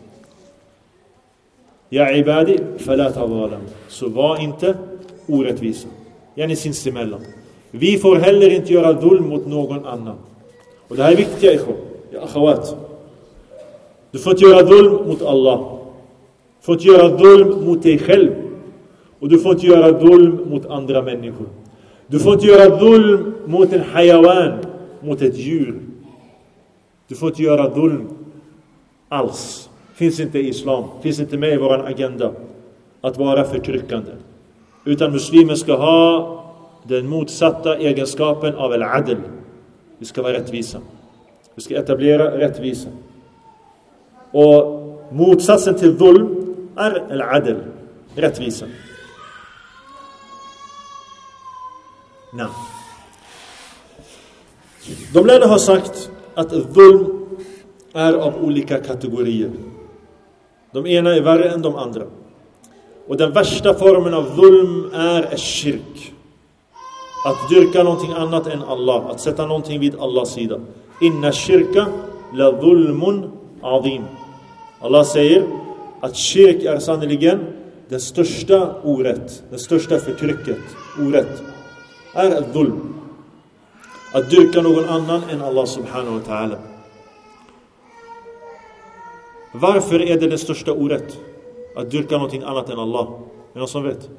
Ja ibadi fala tadalamu. Så var inte orättvisa. Yani sinsemellan. Vi får heller inte göra dhulm mot någon annan. Och det här är viktigt, ja akhawat. Du får inte göra dhulm mot Allah. Du får inte göra dhulm mot dig själv. Och du får inte göra dhulm mot andra människor. Du får inte göra dhulm mot en hayawan, mot ett djur. Du får inte göra dhulm alls. Finns inte i islam, finns inte med i vår agenda att vara förtryckande. Utan muslimer ska ha den motsatta egenskapen av al-adl. Vi ska vara rättvisa. Vi ska etablera rättvisa. Och motsatsen till dhulm är al-adl, rättvisa. De lärde har sagt att dhulm är av olika kategorier. De ena är värre än de andra. Och den värsta formen av dhulm är shirk. Att dyrka någonting annat än Allah. Att sätta någonting vid Allahs sida. Inna shirka la dhulmun azim. Allah säger att shirk är sannoliken den största orätt. Den största förtrycket. Orätt. Är dhulm. Att dyrka någon annan än Allah subhanahu wa ta'ala. Varför är det den största orätt? Att dyrka någonting annat än Allah. Är det någon som vet?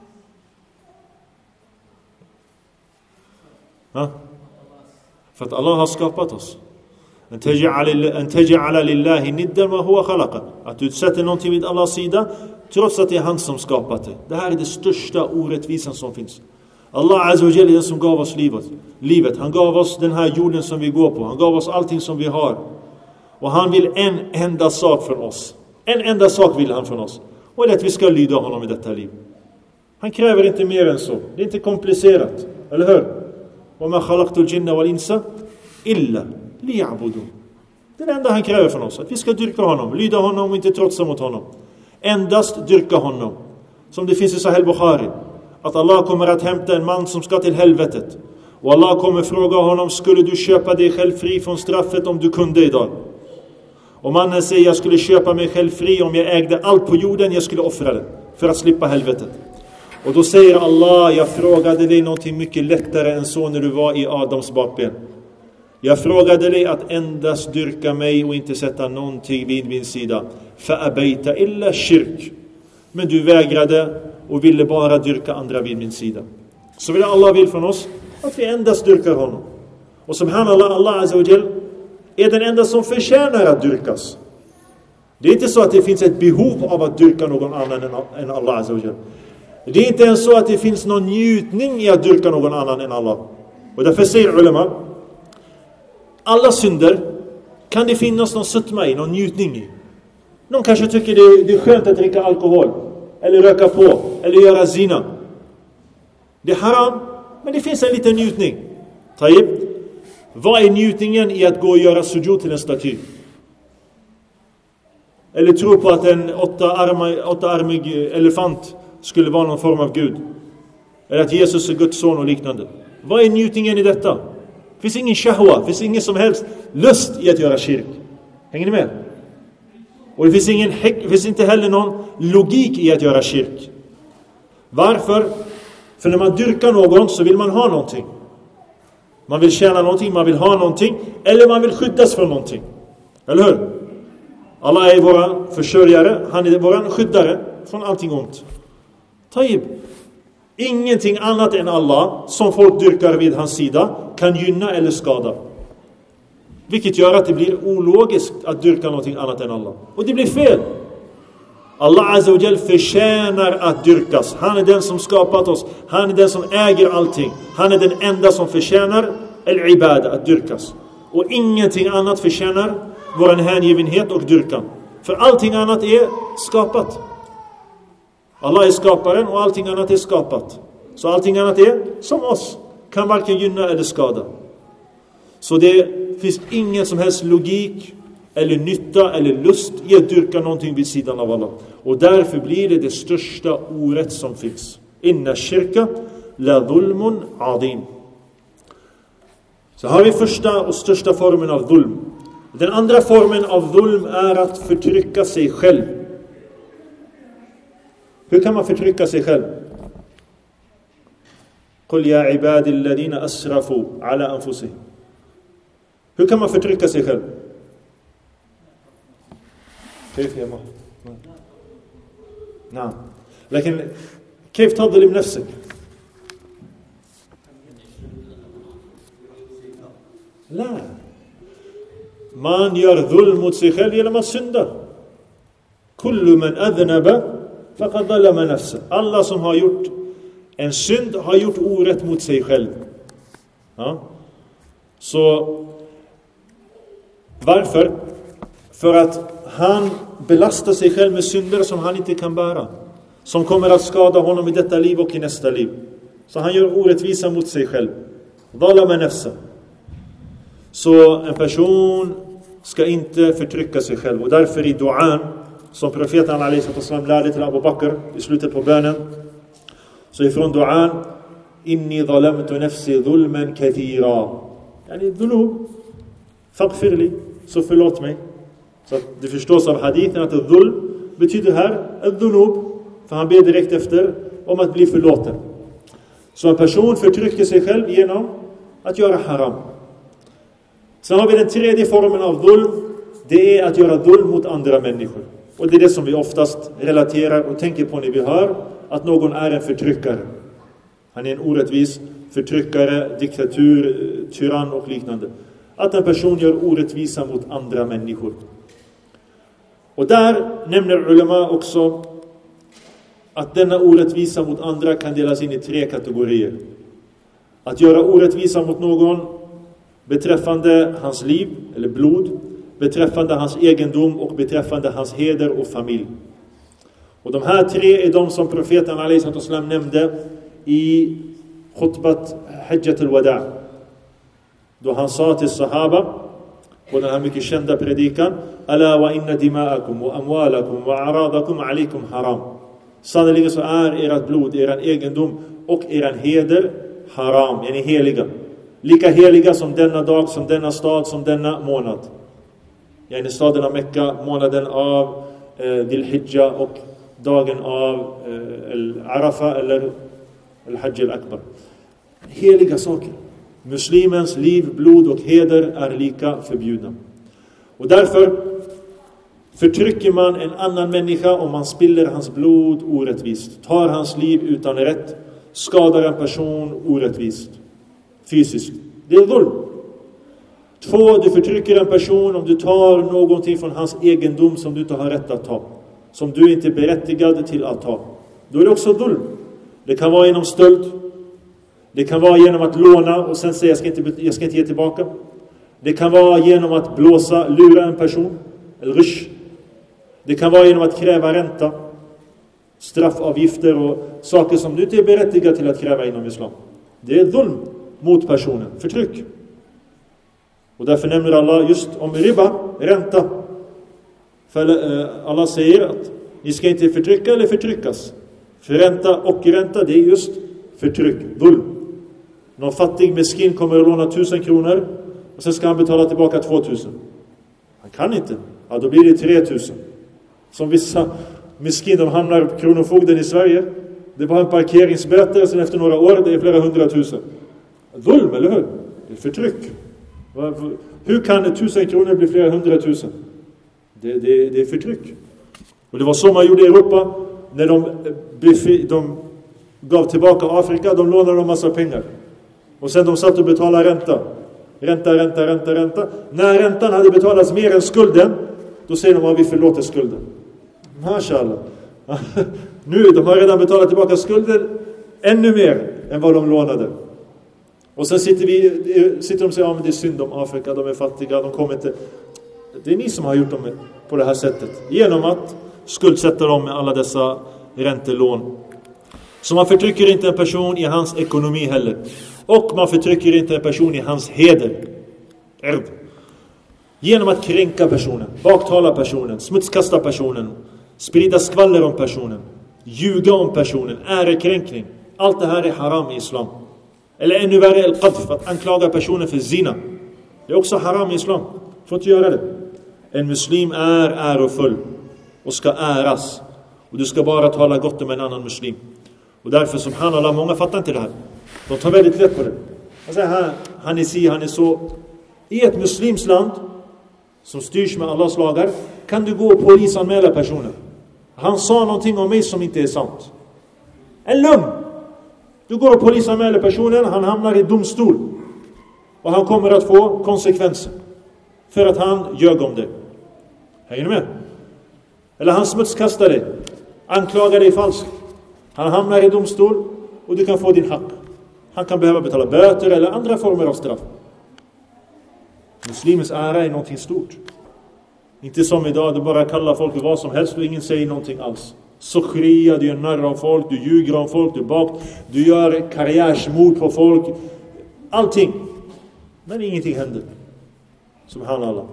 För att Allah har skapat oss. An taj'ala lillahi niddan ma huwa khalaqa. Att du sätter någonting vid Allahs sida trots att det är han som skapat det. Det här är det största orättvisan som finns. Allah Azza wa Jalla är den som gav oss livet. Han gav oss den här jorden som vi går på. Han gav oss allting som vi har. Och han vill en enda sak från oss. En enda sak vill han från oss. Och det är att vi ska lyda honom i detta liv. Han kräver inte mer än så. Det är inte komplicerat. Eller hur? وَمَا خَلَقْتُ الْجِنَّ وَالْإِنسَ إِلَّا لِيَعْبُدُونَ. Det är det enda han kräver från oss. Att vi ska dyrka honom. Lyda honom och inte trotsa mot honom. Endast dyrka honom. Som det finns i Sahih Bukhari. Att Allah kommer att hämta en man som ska till helvetet. Och Allah kommer fråga honom: skulle du köpa dig själv fri från straffet om du kunde idag? Och mannen säger: jag skulle köpa mig själv fri om jag ägde allt på jorden. Jag skulle offra det för att slippa helvetet. Och då säger Allah: jag frågade dig någonting mycket lättare än så när du var i Adams bakben. Jag frågade dig att endast dyrka mig och inte sätta någonting vid min sida. فَأَبَيْتَ إِلَّا shirk. Men du vägrade och ville bara dyrka andra vid min sida. Så vill Allah vill från oss att vi endast dyrkar honom. Och subhanallah, Allah Azza wa Jal är den enda som förtjänar att dyrkas. Det är inte så att det finns ett behov av att dyrka någon annan än Allah Azza wa Jal. Det är inte ens så att det finns någon njutning i att dyrka någon annan än Allah. Och därför säger ulema: alla synder kan det finnas någon sötma i, någon njutning i. Någon kanske tycker det är skönt att dricka alkohol, eller röka på, eller göra zina. Det är haram, men det finns en liten njutning. Taib. Vad är njutningen i att gå och göra sujud till en staty? Eller tro på att en åttaarmig elefant skulle vara någon form av Gud? Eller att Jesus är Guds son och liknande? Vad är njutningen i detta? Det finns ingen shahwa, det finns ingen som helst lust i att göra shirk. Hänger ni med? Och det finns inte heller någon logik i att göra shirk. Varför? För när man dyrkar någon så vill man ha någonting. Man vill tjäna någonting, man vill ha någonting, eller man vill skyddas från någonting. Eller hur? Allah är våran försörjare, han är våran skyddare från allting ont. Taib. Ingenting annat än Allah som folk dyrkar vid hans sida kan gynna eller skada. Vilket gör att det blir ologiskt att dyrka någonting annat än Allah. Och det blir fel. Allah Azza wa Jal förtjänar att dyrkas. Han är den som skapat oss. Han är den som äger allting. Han är den enda som förtjänar al-ibada, att dyrkas. Och ingenting annat förtjänar vår hängivenhet och dyrkan. För allting annat är skapat. Allah är skaparen och allting annat är skapat. Så allting annat är som oss. Kan varken gynna eller skada. Så det finns ingen som helst logik eller nytta eller lust i att dyrka någonting vid sidan av Allah. Och därför blir det största orätt som finns. Inna shirka la dhulmun adim. Så har vi första och största formen av dhulm. Den andra formen av dhulm är att förtrycka sig själv. Hur kan man förtrycka sig själv? قل يا عبادي الذين أسرفوا على أنفسهم. Hur kan man förtrycka sig själv? كيف يا محمد؟ نعم. لكن كيف تظلم نفسك؟ لا. Man gör dhulm mot sig själv genom att synda. كل من أذنب فقد ظلم نفسه. Alla som har gjort en synd har gjort orätt mot sig själv. Ja. Så varför? För att han belastar sig själv med synder som han inte kan bära. Som kommer att skada honom i detta liv och i nästa liv. Så han gör orättvisa mot sig själv. Dhalama nafsa. Så en person ska inte förtrycka sig själv. Och därför i du'an, som profeten a.s. lärde till Abu Bakr i slutet på bönen, så ifrån du'an: inni dhalamtu nafsi dhulman kathira. Yani dhulub, faghfirli, så förlåt mig. Så att det förstås av hadithen att dhulm betyder här dhulub, för han ber direkt efter om att bli förlåten. Så en person förtrycker sig själv genom att göra haram. Sen har vi den tredje formen av dhulm. Det är att göra dhulm mot andra människor. Och det är det som vi oftast relaterar och tänker på när vi hör att någon är en förtryckare. Han är en orättvis förtryckare, diktatur, tyrann och liknande. Att en person gör orättvisa mot andra människor. Och där nämner ulema också att denna orättvisa mot andra kan delas in i 3 kategorier. Att göra orättvisa mot någon beträffande hans liv eller blod, beträffande hans egendom och beträffande hans heder och familj. Och de här tre är de som profeten alaihissalam nämnde i khutbat Hajjat al-Wada'. Då han sa till sahaba på den här mycket kända predikan: Ala wa inna dima'akum wa amwalakum wa aradakum alaikum haram. Sannolikt så är ert blod, er egendom och er heder haram, är ni heliga. Lika heliga som denna dag, som denna stad, som denna månad. I staden av Mekka, månaden av Dhul-Hijja och dagen av Arafa eller Al-Hajj al-Akbar. Heliga saker. Muslimens liv, blod och heder är lika förbjudna. Och därför förtrycker man en annan människa om man spiller hans blod orättvist, tar hans liv utan rätt, skadar en person orättvist, fysiskt. Det är våld. 2, du förtrycker en person om du tar någonting från hans egendom som du inte har rätt att ta, som du inte är berättigad till att ta. Då är det också våld. Det kan vara genom stöld. Det kan vara genom att låna och sen säga jag ska inte ge tillbaka. Det kan vara genom att lura en person, eller rish. Det kan vara genom att kräva ränta, straffavgifter och saker som du inte är berättigad till att kräva inom islam. Det är dhulm mot personen, förtryck. Och därför nämner Allah just om riba, ränta. För Allah säger att ni ska inte förtrycka eller förtryckas. För ränta och ränta, det är just förtryck, dhulm. Någon fattig miskin kommer att låna 1000 kronor och sen ska han betala tillbaka 2000. Han kan inte. Ja, då blir det 3000. Som vissa miskin, de hamnar på kronofogden i Sverige. Det var en parkeringsböter, sen efter några år det är flera 100 000. Dhulm, eller hur? Det är förtryck. Hur kan 1000 kronor bli flera 100 000? Det är förtryck. Och det var så man gjorde i Europa när de gav tillbaka Afrika. De lånade en massa pengar. Och sen de satt och betalade ränta. Ränta. När räntan hade betalats mer än skulden, då säger de att vi förlåter skulden. Mashallah. Nu, de har redan betalat tillbaka skulden ännu mer än vad de lånade. Och sen sitter de och säger, ja men det är synd om Afrika, de är fattiga, de kommer inte. Det är ni som har gjort dem på det här sättet. Genom att skuldsätta dem med alla dessa räntelån. Så man förtrycker inte en person i hans ekonomi heller. Och man förtrycker inte en person i hans heder. Genom att kränka personen, baktala personen, smutskasta personen, sprida skvaller om personen, ljuga om personen, ärekränkning. Allt det här är haram i islam. Eller ännu värre al-qadf, att anklaga personen för zina. Det är också haram i islam. Får inte göra det. En muslim är ärofull och ska äras. Och du ska bara tala gott om en annan muslim. Och därför, subhanallah, många fattar inte det här. De tar väldigt lätt på det. Man säger, han är si, han är så. I ett muslimsland som styrs med Allahs lagar kan du gå och polisanmäla personen. Han sa någonting om mig som inte är sant. En lögn. Du går och polisanmäler personen, han hamnar i domstol. Och han kommer att få konsekvenser. För att han ljög om det. Hänger ni med? Eller han smutskastar dig. Anklagar dig falskt. Han hamnar i domstol och du kan få din hack. Han kan behöva betala böter eller andra former av straff. Muslimens ära är någonting stort. Inte som idag, du bara kallar folk för vad som helst och ingen säger någonting alls. Sochria, du gör narr av folk, du ljuger om folk, du gör karriärsmord på folk. Allting. Men ingenting händer. Subhanallah.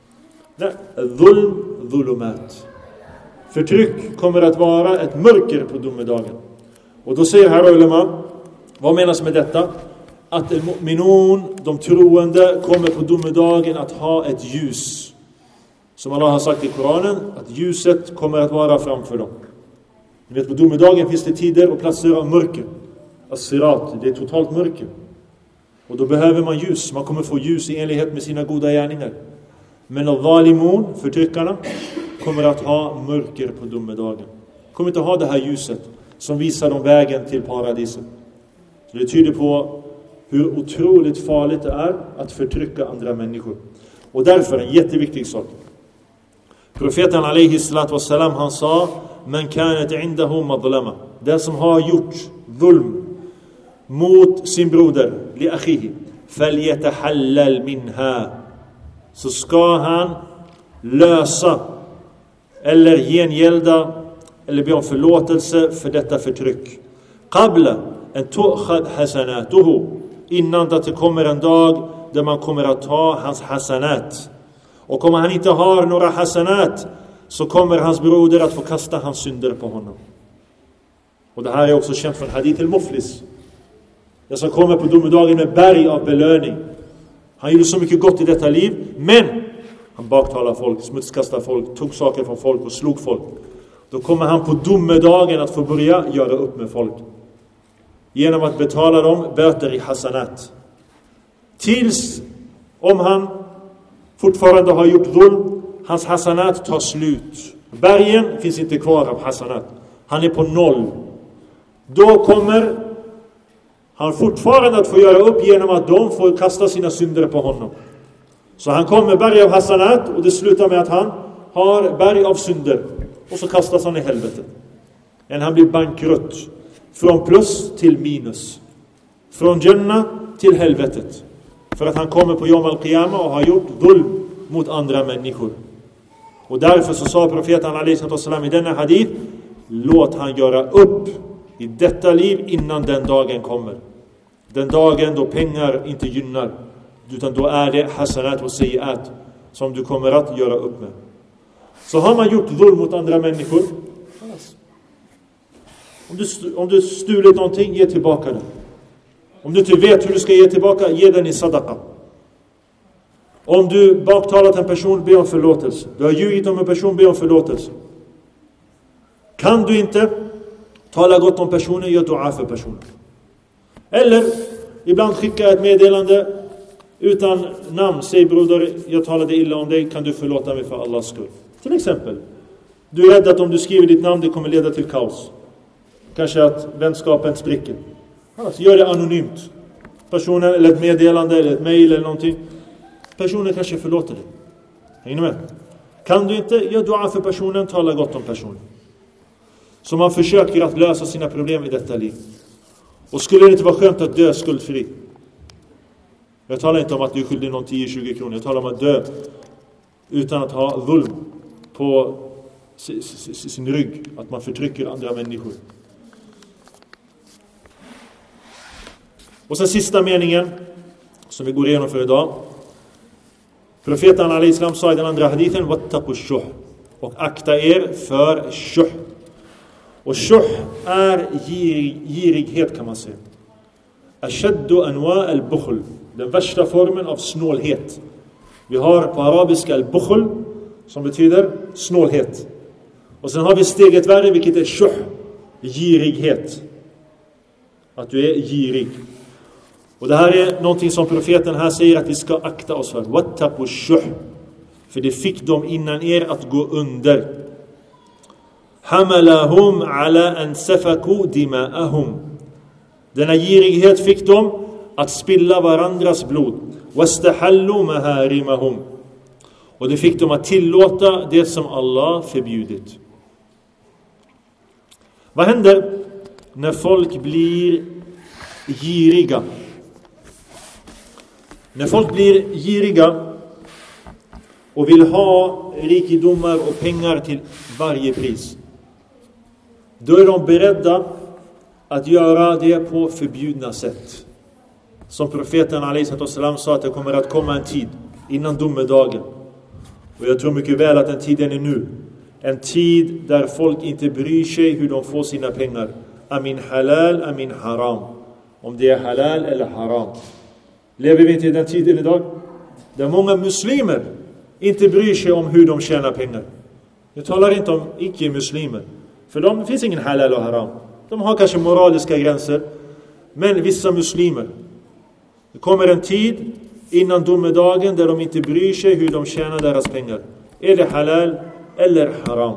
Dhulumat. Förtryck kommer att vara ett mörker på domedagen. Och då säger här ulema, vad menas med detta? Att mu'minun, de troende, kommer på domedagen att ha ett ljus. Som Allah har sagt i Koranen, att ljuset kommer att vara framför dem. Ni vet, på domedagen finns det tider och platser av mörker. As-sirat, det är totalt mörker. Och då behöver man ljus. Man kommer få ljus i enlighet med sina goda gärningar. Men al-zalimun, förtryckarna, kommer att ha mörker på domedagen. Kommer inte ha det här ljuset som visar dem vägen till paradiset. Så det tyder på hur otroligt farligt det är att förtrycka andra människor. Och därför en jätteviktig sak. Profeten alaihi salatu wassalam, han sa: "Man kanat indahu madlama", den som har gjort dhulm mot sin broder, li akhihi, falyatahallal minha, så ska han lösa eller gengälda eller be om förlåtelse för detta förtryck. Qabla en tu'khad hasanatuhu, innan det kommer en dag där man kommer att ta hans hasanat. Och om han inte har några hasanat, så kommer hans broder att få kasta hans synder på honom. Och det här är också känt från hadith al-Muflis. Den som kommer på domedagen med berg av belöning. Han gjorde så mycket gott i detta liv, men han baktalade folk, smutskastade folk, tog saker från folk och slog folk. Då kommer han på domedagen att få börja göra upp med folk genom att betala dem böter i hasanat. Tills, om han fortfarande har gjort dhulm, hans hasanat tar slut. Bergen finns inte kvar av hasanat. Han är på 0. Då kommer han fortfarande att få göra upp genom att de får kasta sina synder på honom. Så han kommer berg av hasanat, och det slutar med att han har berg av synder. Och så kastas han i helvetet. Men han blir bankrutt. Från plus till minus. Från Jannah till helvetet. För att han kommer på Yom al-Qiyamah och har gjort dhulm mot andra människor. Och därför så sa profeten alaihissalam i denna hadith: låt han göra upp i detta liv innan den dagen kommer. Den dagen då pengar inte gynnar, utan då är det hasanat och sayiat som du kommer att göra upp med. Så har man gjort dhulm mot andra människor, om du stulit någonting, ge tillbaka det. Om du inte vet hur du ska ge tillbaka, ge den i sadaqa. Om du baktalat en person, be om förlåtelse. Du har ljugit om en person, be om förlåtelse. Kan du inte tala gott om personen, gör dua för personen. Eller ibland skicka ett meddelande utan namn. Säg broder, jag talade illa om dig, kan du förlåta mig för Allahs skull? Till exempel, du är rädd att om du skriver ditt namn, det kommer leda till kaos. Kanske att vänskapen spricker. Alltså, gör det anonymt. Personen, eller ett meddelande, eller ett mejl eller någonting. Personen kanske förlåter dig. Hänger ni med? Kan du inte, gör dua för personen, tala gott om personen. Så man försöker att lösa sina problem i detta liv. Och skulle det inte vara skönt att dö skuldfri? Jag talar inte om att du är skyldig någon 10-20 kronor. Jag talar om att dö utan att ha dhulm på sin rygg. Att man förtrycker andra människor. Och sen sista meningen som vi går igenom för idag. Profeten alaihissalam sa i den andra hadithen: wattaqu shuh, och akta er för shuh. Och shuh är girighet, kan man säga. Ashaddu anwa al-bukhl, den värsta formen av snålhet. Vi har på arabiska al-bukhl, som betyder snålhet. Och sen har vi steget värre, vilket är shuh, girighet. Att du är girig. Och det här är någonting som profeten här säger att vi ska akta oss för. Wattaqu shuh. För det fick dem innan er att gå under. Hamalahum ala an safaku dima'ahum. Denna girighet fick dem att spilla varandras blod. Wastahallu maharimahum. Och det fick dem att tillåta det som Allah förbjudit. Vad händer när folk blir giriga? När folk blir giriga och vill ha rikedomar och pengar till varje pris, då är de beredda att göra det på förbjudna sätt. Som profeten alaihissalam sa, att det kommer att komma en tid innan domedagen. Och jag tror mycket väl att den tiden är nu. En tid där folk inte bryr sig hur de får sina pengar. Amin halal, amin haram. Om det är halal eller haram. Lever vi inte i den tiden idag? Där många muslimer inte bryr sig om hur de tjänar pengar. Jag talar inte om icke-muslimer. För dem finns ingen halal och haram. De har kanske moraliska gränser. Men vissa muslimer. Det kommer en tid innan domedagen där de inte bryr sig hur de tjänar deras pengar. Är det halal eller haram?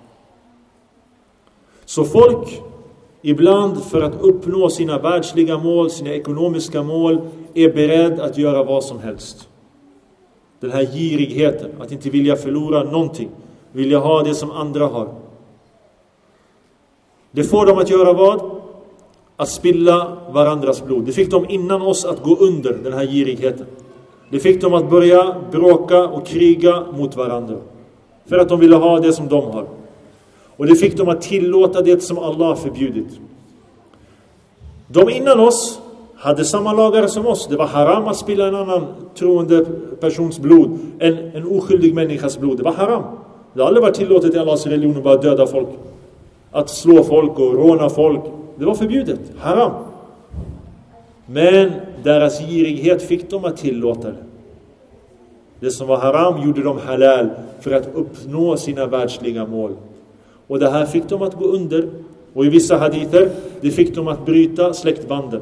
Så folk ibland, för att uppnå sina världsliga mål, sina ekonomiska mål, är beredd att göra vad som helst. Den här girigheten, att inte vilja förlora någonting, vilja ha det som andra har. Det får dem att göra vad? att spilla varandras blod. Det fick dem innan oss att gå under den här girigheten. Det fick dem att börja bråka och kriga mot varandra. För att de ville ha det som de har. Och det fick dem att tillåta det som Allah förbjudit. De innan oss hade samma lagar som oss. Det var haram att spilla en annan troende persons blod. En oskyldig människas blod. Det var haram. Det har aldrig varit tillåtet i Allahs religion att bara döda folk. Att slå folk och råna folk. Det var förbjudet. Haram. Men deras girighet fick dem att tillåta det. Det som var haram gjorde de halal för att uppnå sina världsliga mål. Och det här fick dem att gå under. Och i vissa hadither, det fick dem att bryta släktbanden.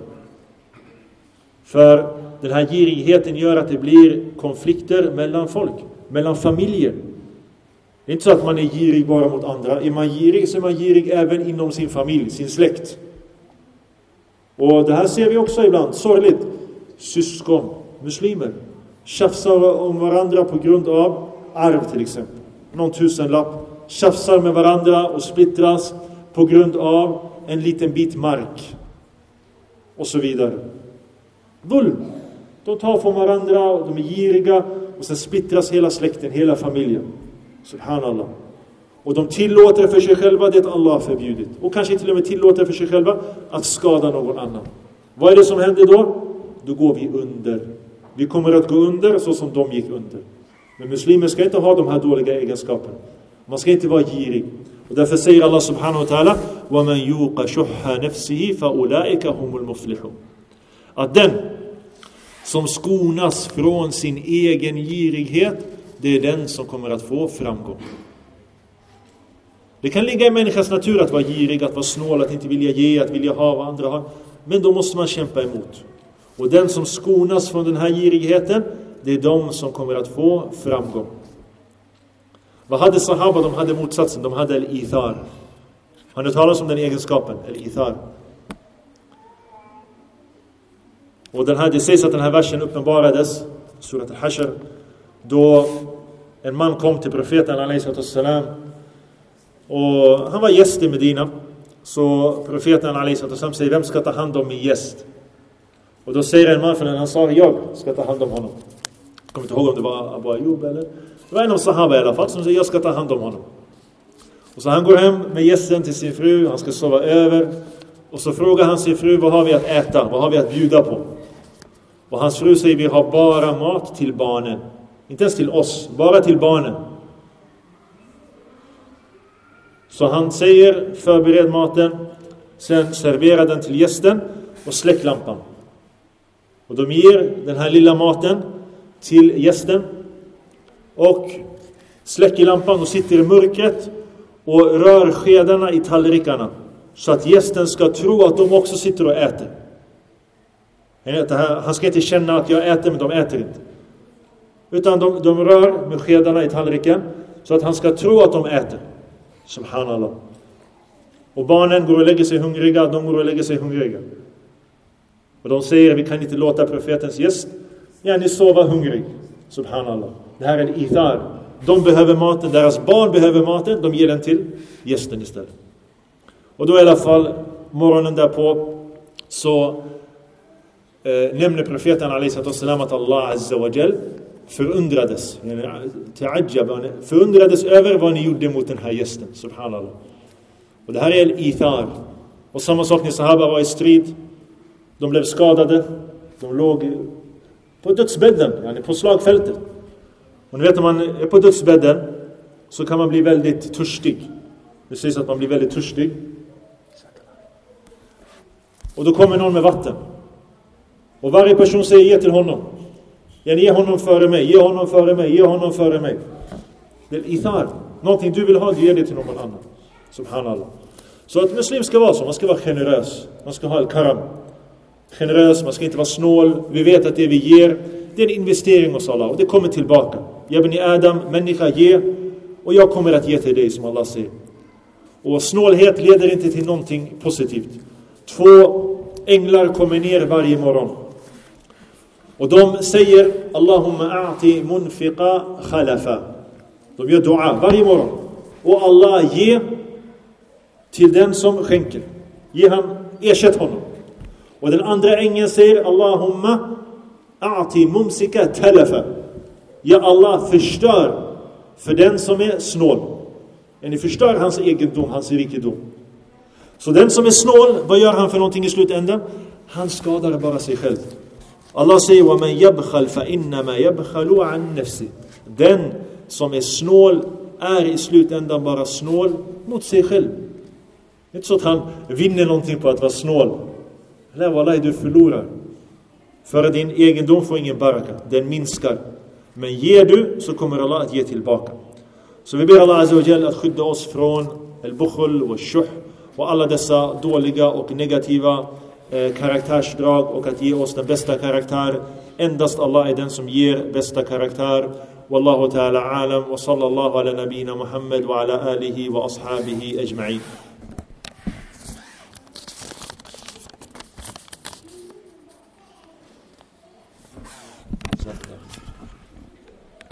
För den här girigheten gör att det blir konflikter mellan folk, mellan familjer. Det är inte så att man är girig bara mot andra. Är man girig så är man girig även inom sin familj, sin släkt. Och det här ser vi också ibland, sorgligt. Syskon, muslimer, tjafsar om varandra på grund av arv till exempel. Någon tusenlapp. Tjafsar med varandra och splittras på grund av en liten bit mark. Och så vidare. Vulm. De tar från varandra och de är giriga. Och sen splittras hela släkten, hela familjen. Subhanallah. Och de tillåter för sig själva det Allah förbjudit. Och kanske till och med tillåter för sig själva att skada någon annan. Vad är det som händer då? Då går vi under. Vi kommer att gå under så som de gick under. Men muslimer ska inte ha de här dåliga egenskaperna. Man ska inte vara girig. Och därför säger Allah subhanahu wa ta'ala وَمَنْ يُوقَ شُحَّ نَفْسِهِ فَأُولَٰئِكَ هُمُ الْمُفْلِحُونَ. Att den som skonas från sin egen girighet, det är den som kommer att få framgång. Det kan ligga i människans natur att vara girig, att vara snål, att inte vilja ge, att vilja ha vad andra har. Men då måste man kämpa emot. Och den som skonas från den här girigheten, det är de som kommer att få framgång. Vad hade sahaba? De hade motsatsen. De hade al-ithar. Har ni talat om den egenskapen? Al-ithar. Och det sägs att den här versen uppenbarades, surat al-Hashr, då en man kom till profeten alaihissalam. Och han var gäst i Medina. Så profeten alaihissalam säger, vem ska ta hand om min gäst? Och då säger en man från en ansar, jag ska ta hand om honom. Jag kommer inte ihåg om det var Abu Ayyub eller... Det var en av sahaba i alla fall som säger, jag ska ta hand om honom. Och så han går hem med gästen till sin fru, han ska sova över. Och så frågar han sin fru, vad har vi att äta? Vad har vi att bjuda på? Och hans fru säger, vi har bara mat till barnen. Inte ens till oss, bara till barnen. Så han säger, förbered maten, sen servera den till gästen och släck lampan. Och de ger den här lilla maten till gästen och släcker lampan och sitter i mörkret och rör skedarna i tallrikarna så att gästen ska tro att de också sitter och äter. Han ska inte känna att jag äter, men de äter inte. Utan de rör med skedarna i tallriken så att han ska tro att de äter. Subhanallah. Och barnen går och lägger sig hungriga, de går och lägger sig hungriga. Och de säger, vi kan inte låta profetens gäst ni sova hungrig. Subhanallah. Det här är ithar. De behöver maten, deras barn behöver maten, de ger den till gästen istället. Och då i alla fall morgonen därpå så nämner profeten alaihissalam att Allah azza wa jal förundrades över vad ni gjorde mot den här gästen. Subhanallah. Och det här är ithar. Och samma sak när sahaba var i strid. De blev skadade. De låg på dödsbädden, på slagfältet. Och ni vet, om man är på dödsbädden så kan man bli väldigt törstig. Det sägs att man blir väldigt törstig. Och då kommer någon med vatten. Och varje person säger, ge till honom. Ge honom före mig, ge honom före mig, ge honom före mig. Det är ithar. Någonting du vill ha, du ger det till någon annan. Subhanallah. Så att muslim ska vara så, man ska vara generös. Man ska ha al-karam. Generös, man ska inte vara snål. Vi vet att det vi ger, det är en investering hos Allah. Och det kommer tillbaka. Ibn Adam, människa, ge. Och jag kommer att ge till dig, som Allah säger. Och snålhet leder inte till någonting positivt. 2 änglar kommer ner varje morgon. Och de säger, Allahumma a'ti munfiqa khalafa. De gör dua varje morgon. Och Allah ger till den som skänker. Ge han ersätt honom. Och den andra ängeln säger Allahumma a'ti mumsika talafa. Ja Allah, förstör för den som är snål. Ni förstör hans egendom, hans rikedom. Så den som är snål, vad gör han för någonting i slutändan? Han skadar bara sig själv. Allah säger wa man yabkhal fa innama yabkhalu an nafsi. Den som är snål är i slutändan bara snål mot sig själv. Det är inte så att han vinner någonting på att vara snål. Nej, wallahi, du förlorar. För din egendom får ingen baraka. Den minskar. Men ger du så kommer Allah att ge tillbaka. Så vi ber Allah Azza wa Jalla att skydda oss från al-bukhl och shuh och alla dessa dåliga och negativa karaktärsdrag, och att ge oss den bästa karaktär. Endast Allah är den som ger bästa karaktär. Wallahu ta'ala alam wa sallallahu ala nabina Muhammad wa ala alihi wa ashabihi ajma'in.